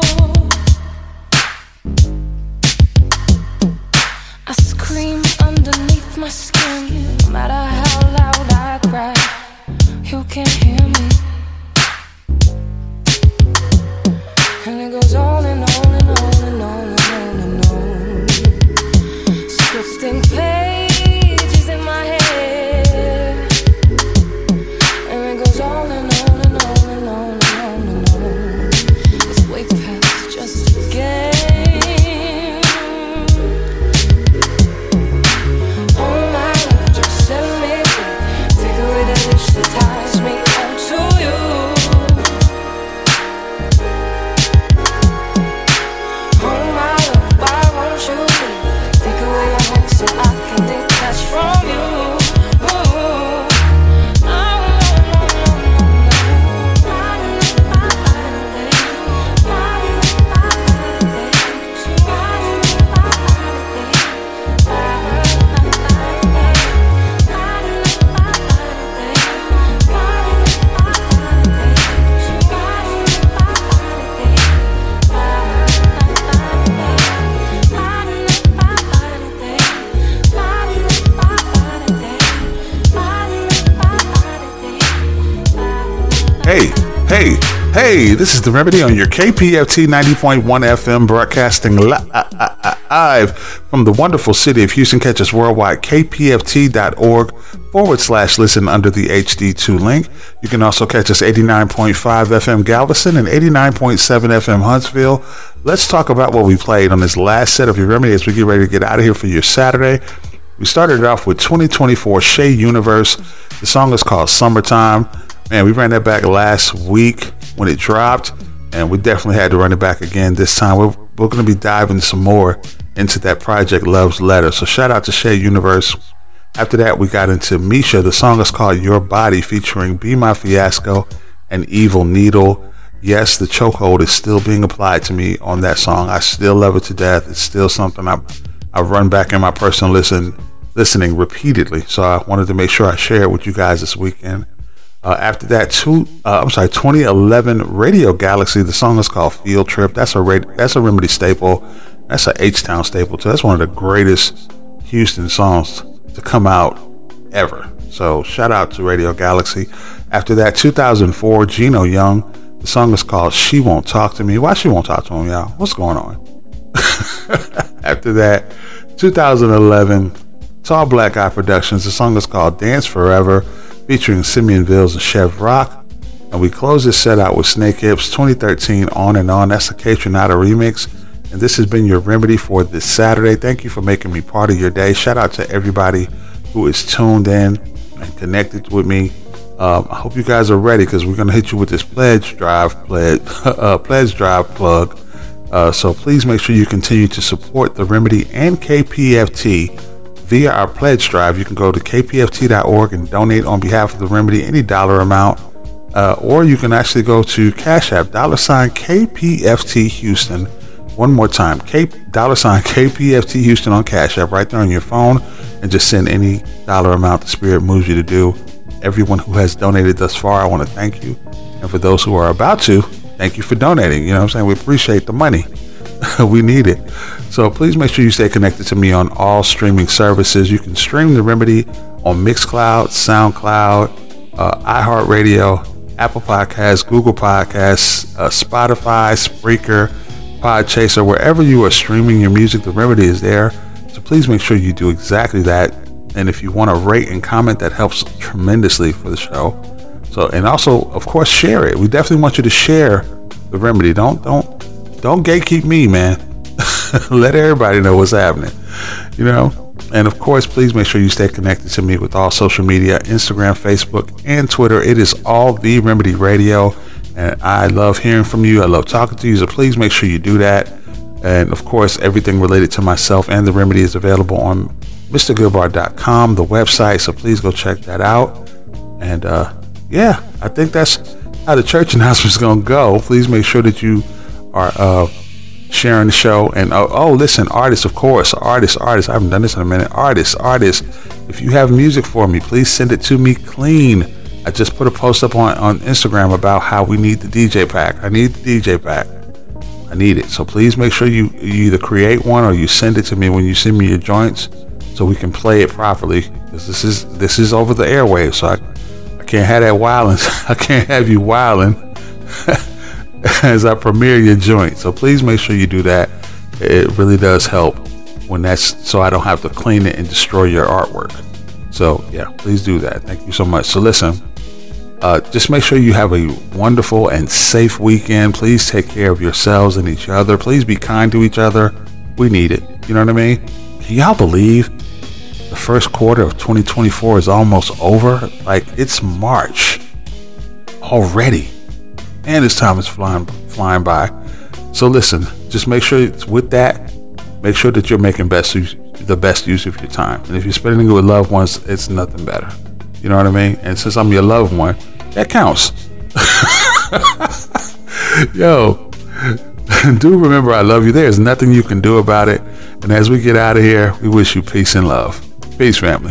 Speaker 14: I scream underneath my skin. No matter how loud I cry, you can't hear me. And it goes on and on and on and on and on and on. Scripting pages in my head. And it goes on and on and on and on and on and on. It's way past just a game.
Speaker 8: Hey, hey, hey, this is The Remedy on your K P F T ninety point one F M, broadcasting live from the wonderful city of Houston. Catch us worldwide, k p f t dot org forward slash listen under the H D two link. You can also catch us eighty-nine point five F M Galveston and eighty-nine point seven F M Huntsville. Let's talk about what we played on this last set of Your Remedy as we get ready to get out of here for your Saturday. We started it off with twenty twenty-four Shea Universe. The song is called Summertime. Man, we ran that back last week when it dropped, and we definitely had to run it back again this time. We're, we're going to be diving some more into that Project Love's Letter. So shout out to Shea Universe. After that, we got into Misha. The song is called Your Body, featuring Be My Fiasco and Evil Needle. Yes, the chokehold is still being applied to me on that song. I still love it to death. It's still something I I run back in my personal listen listening repeatedly. So I wanted to make sure I share it with you guys this weekend. Uh, after that, two, uh, I'm sorry, twenty eleven Radio Galaxy. The song is called Field Trip. That's a that's a Remedy staple. That's a H-Town staple too. That's one of the greatest Houston songs to come out ever. So shout out to Radio Galaxy. After that, two thousand four Gino Young. The song is called She Won't Talk to Me. Why she won't talk to him, y'all? What's going on? After that, two thousand eleven Tall Black Eye Productions. The song is called Dance Forever, featuring Simeon Vills and Chef Rock. And we close this set out with Snake Hips, twenty thirteen On and On. That's a Kaytranada remix. And this has been your Remedy for this Saturday. Thank you for making me part of your day. Shout out to everybody who is tuned in and connected with me. Um, I hope you guys are ready, because we're going to hit you with this pledge drive pledge, uh, pledge drive plug. Uh, so please make sure you continue to support The Remedy and K P F T via our pledge drive. You can go to k p f t dot org and donate on behalf of The Remedy any dollar amount. Uh, or you can actually go to Cash App, dollar sign K P F T Houston. One more time, K, dollar sign K P F T Houston on Cash App right there on your phone, and just send any dollar amount the Spirit moves you to do. Everyone who has donated thus far, I want to thank you. And for those who are about to, thank you for donating. You know what I'm saying? We appreciate the money. We need it. So please make sure you stay connected to me on all streaming services. You can stream The Remedy on Mixcloud, SoundCloud, uh, iHeartRadio, Apple Podcasts, Google Podcasts, uh, Spotify, Spreaker, Podchaser. Wherever you are streaming your music, The Remedy is there. So please make sure you do exactly that. And if you want to rate and comment, that helps tremendously for the show. So, and also, of course, share it. We definitely want you to share The Remedy. Don't, don't, don't gatekeep me, man. Let everybody know what's happening, you know? And of course, please make sure you stay connected to me with all social media, Instagram, Facebook, and Twitter. It is all The Remedy Radio. And I love hearing from you. I love talking to you. So please make sure you do that. And of course, everything related to myself and The Remedy is available on Mr Goodbar dot com, the website. So please go check that out. And uh, yeah, I think that's how the church announcement is going to go. Please make sure that you are uh, sharing the show. And uh, oh, listen, artists, of course, artists, artists. I haven't done this in a minute. Artists, artists. If you have music for me, please send it to me clean. I just put a post up on, on Instagram about how we need the D J pack. I need the D J pack. I need it. So please make sure you, you either create one or you send it to me when you send me your joints, so we can play it properly. Because this is this is over the airwaves, so I, I can't have that wilding. I can't have you wilding as I premiere your joint. So please make sure you do that. It really does help when that's, so I don't have to clean it and destroy your artwork. So yeah, please do that. Thank you so much. So listen, uh, just make sure you have a wonderful and safe weekend. Please take care of yourselves and each other. Please be kind to each other. We need it. You know what I mean? Can y'all believe the first quarter of twenty twenty-four is almost over? Like, it's March already, and this time is flying flying by. So listen, just make sure it's with that. Make sure that you're making best use, the best use of your time. And if you're spending it with loved ones, it's nothing better. You know what I mean? And since I'm your loved one, that counts. Yo, do remember I love you. There's nothing you can do about it. And as we get out of here, we wish you peace and love. Peace, family.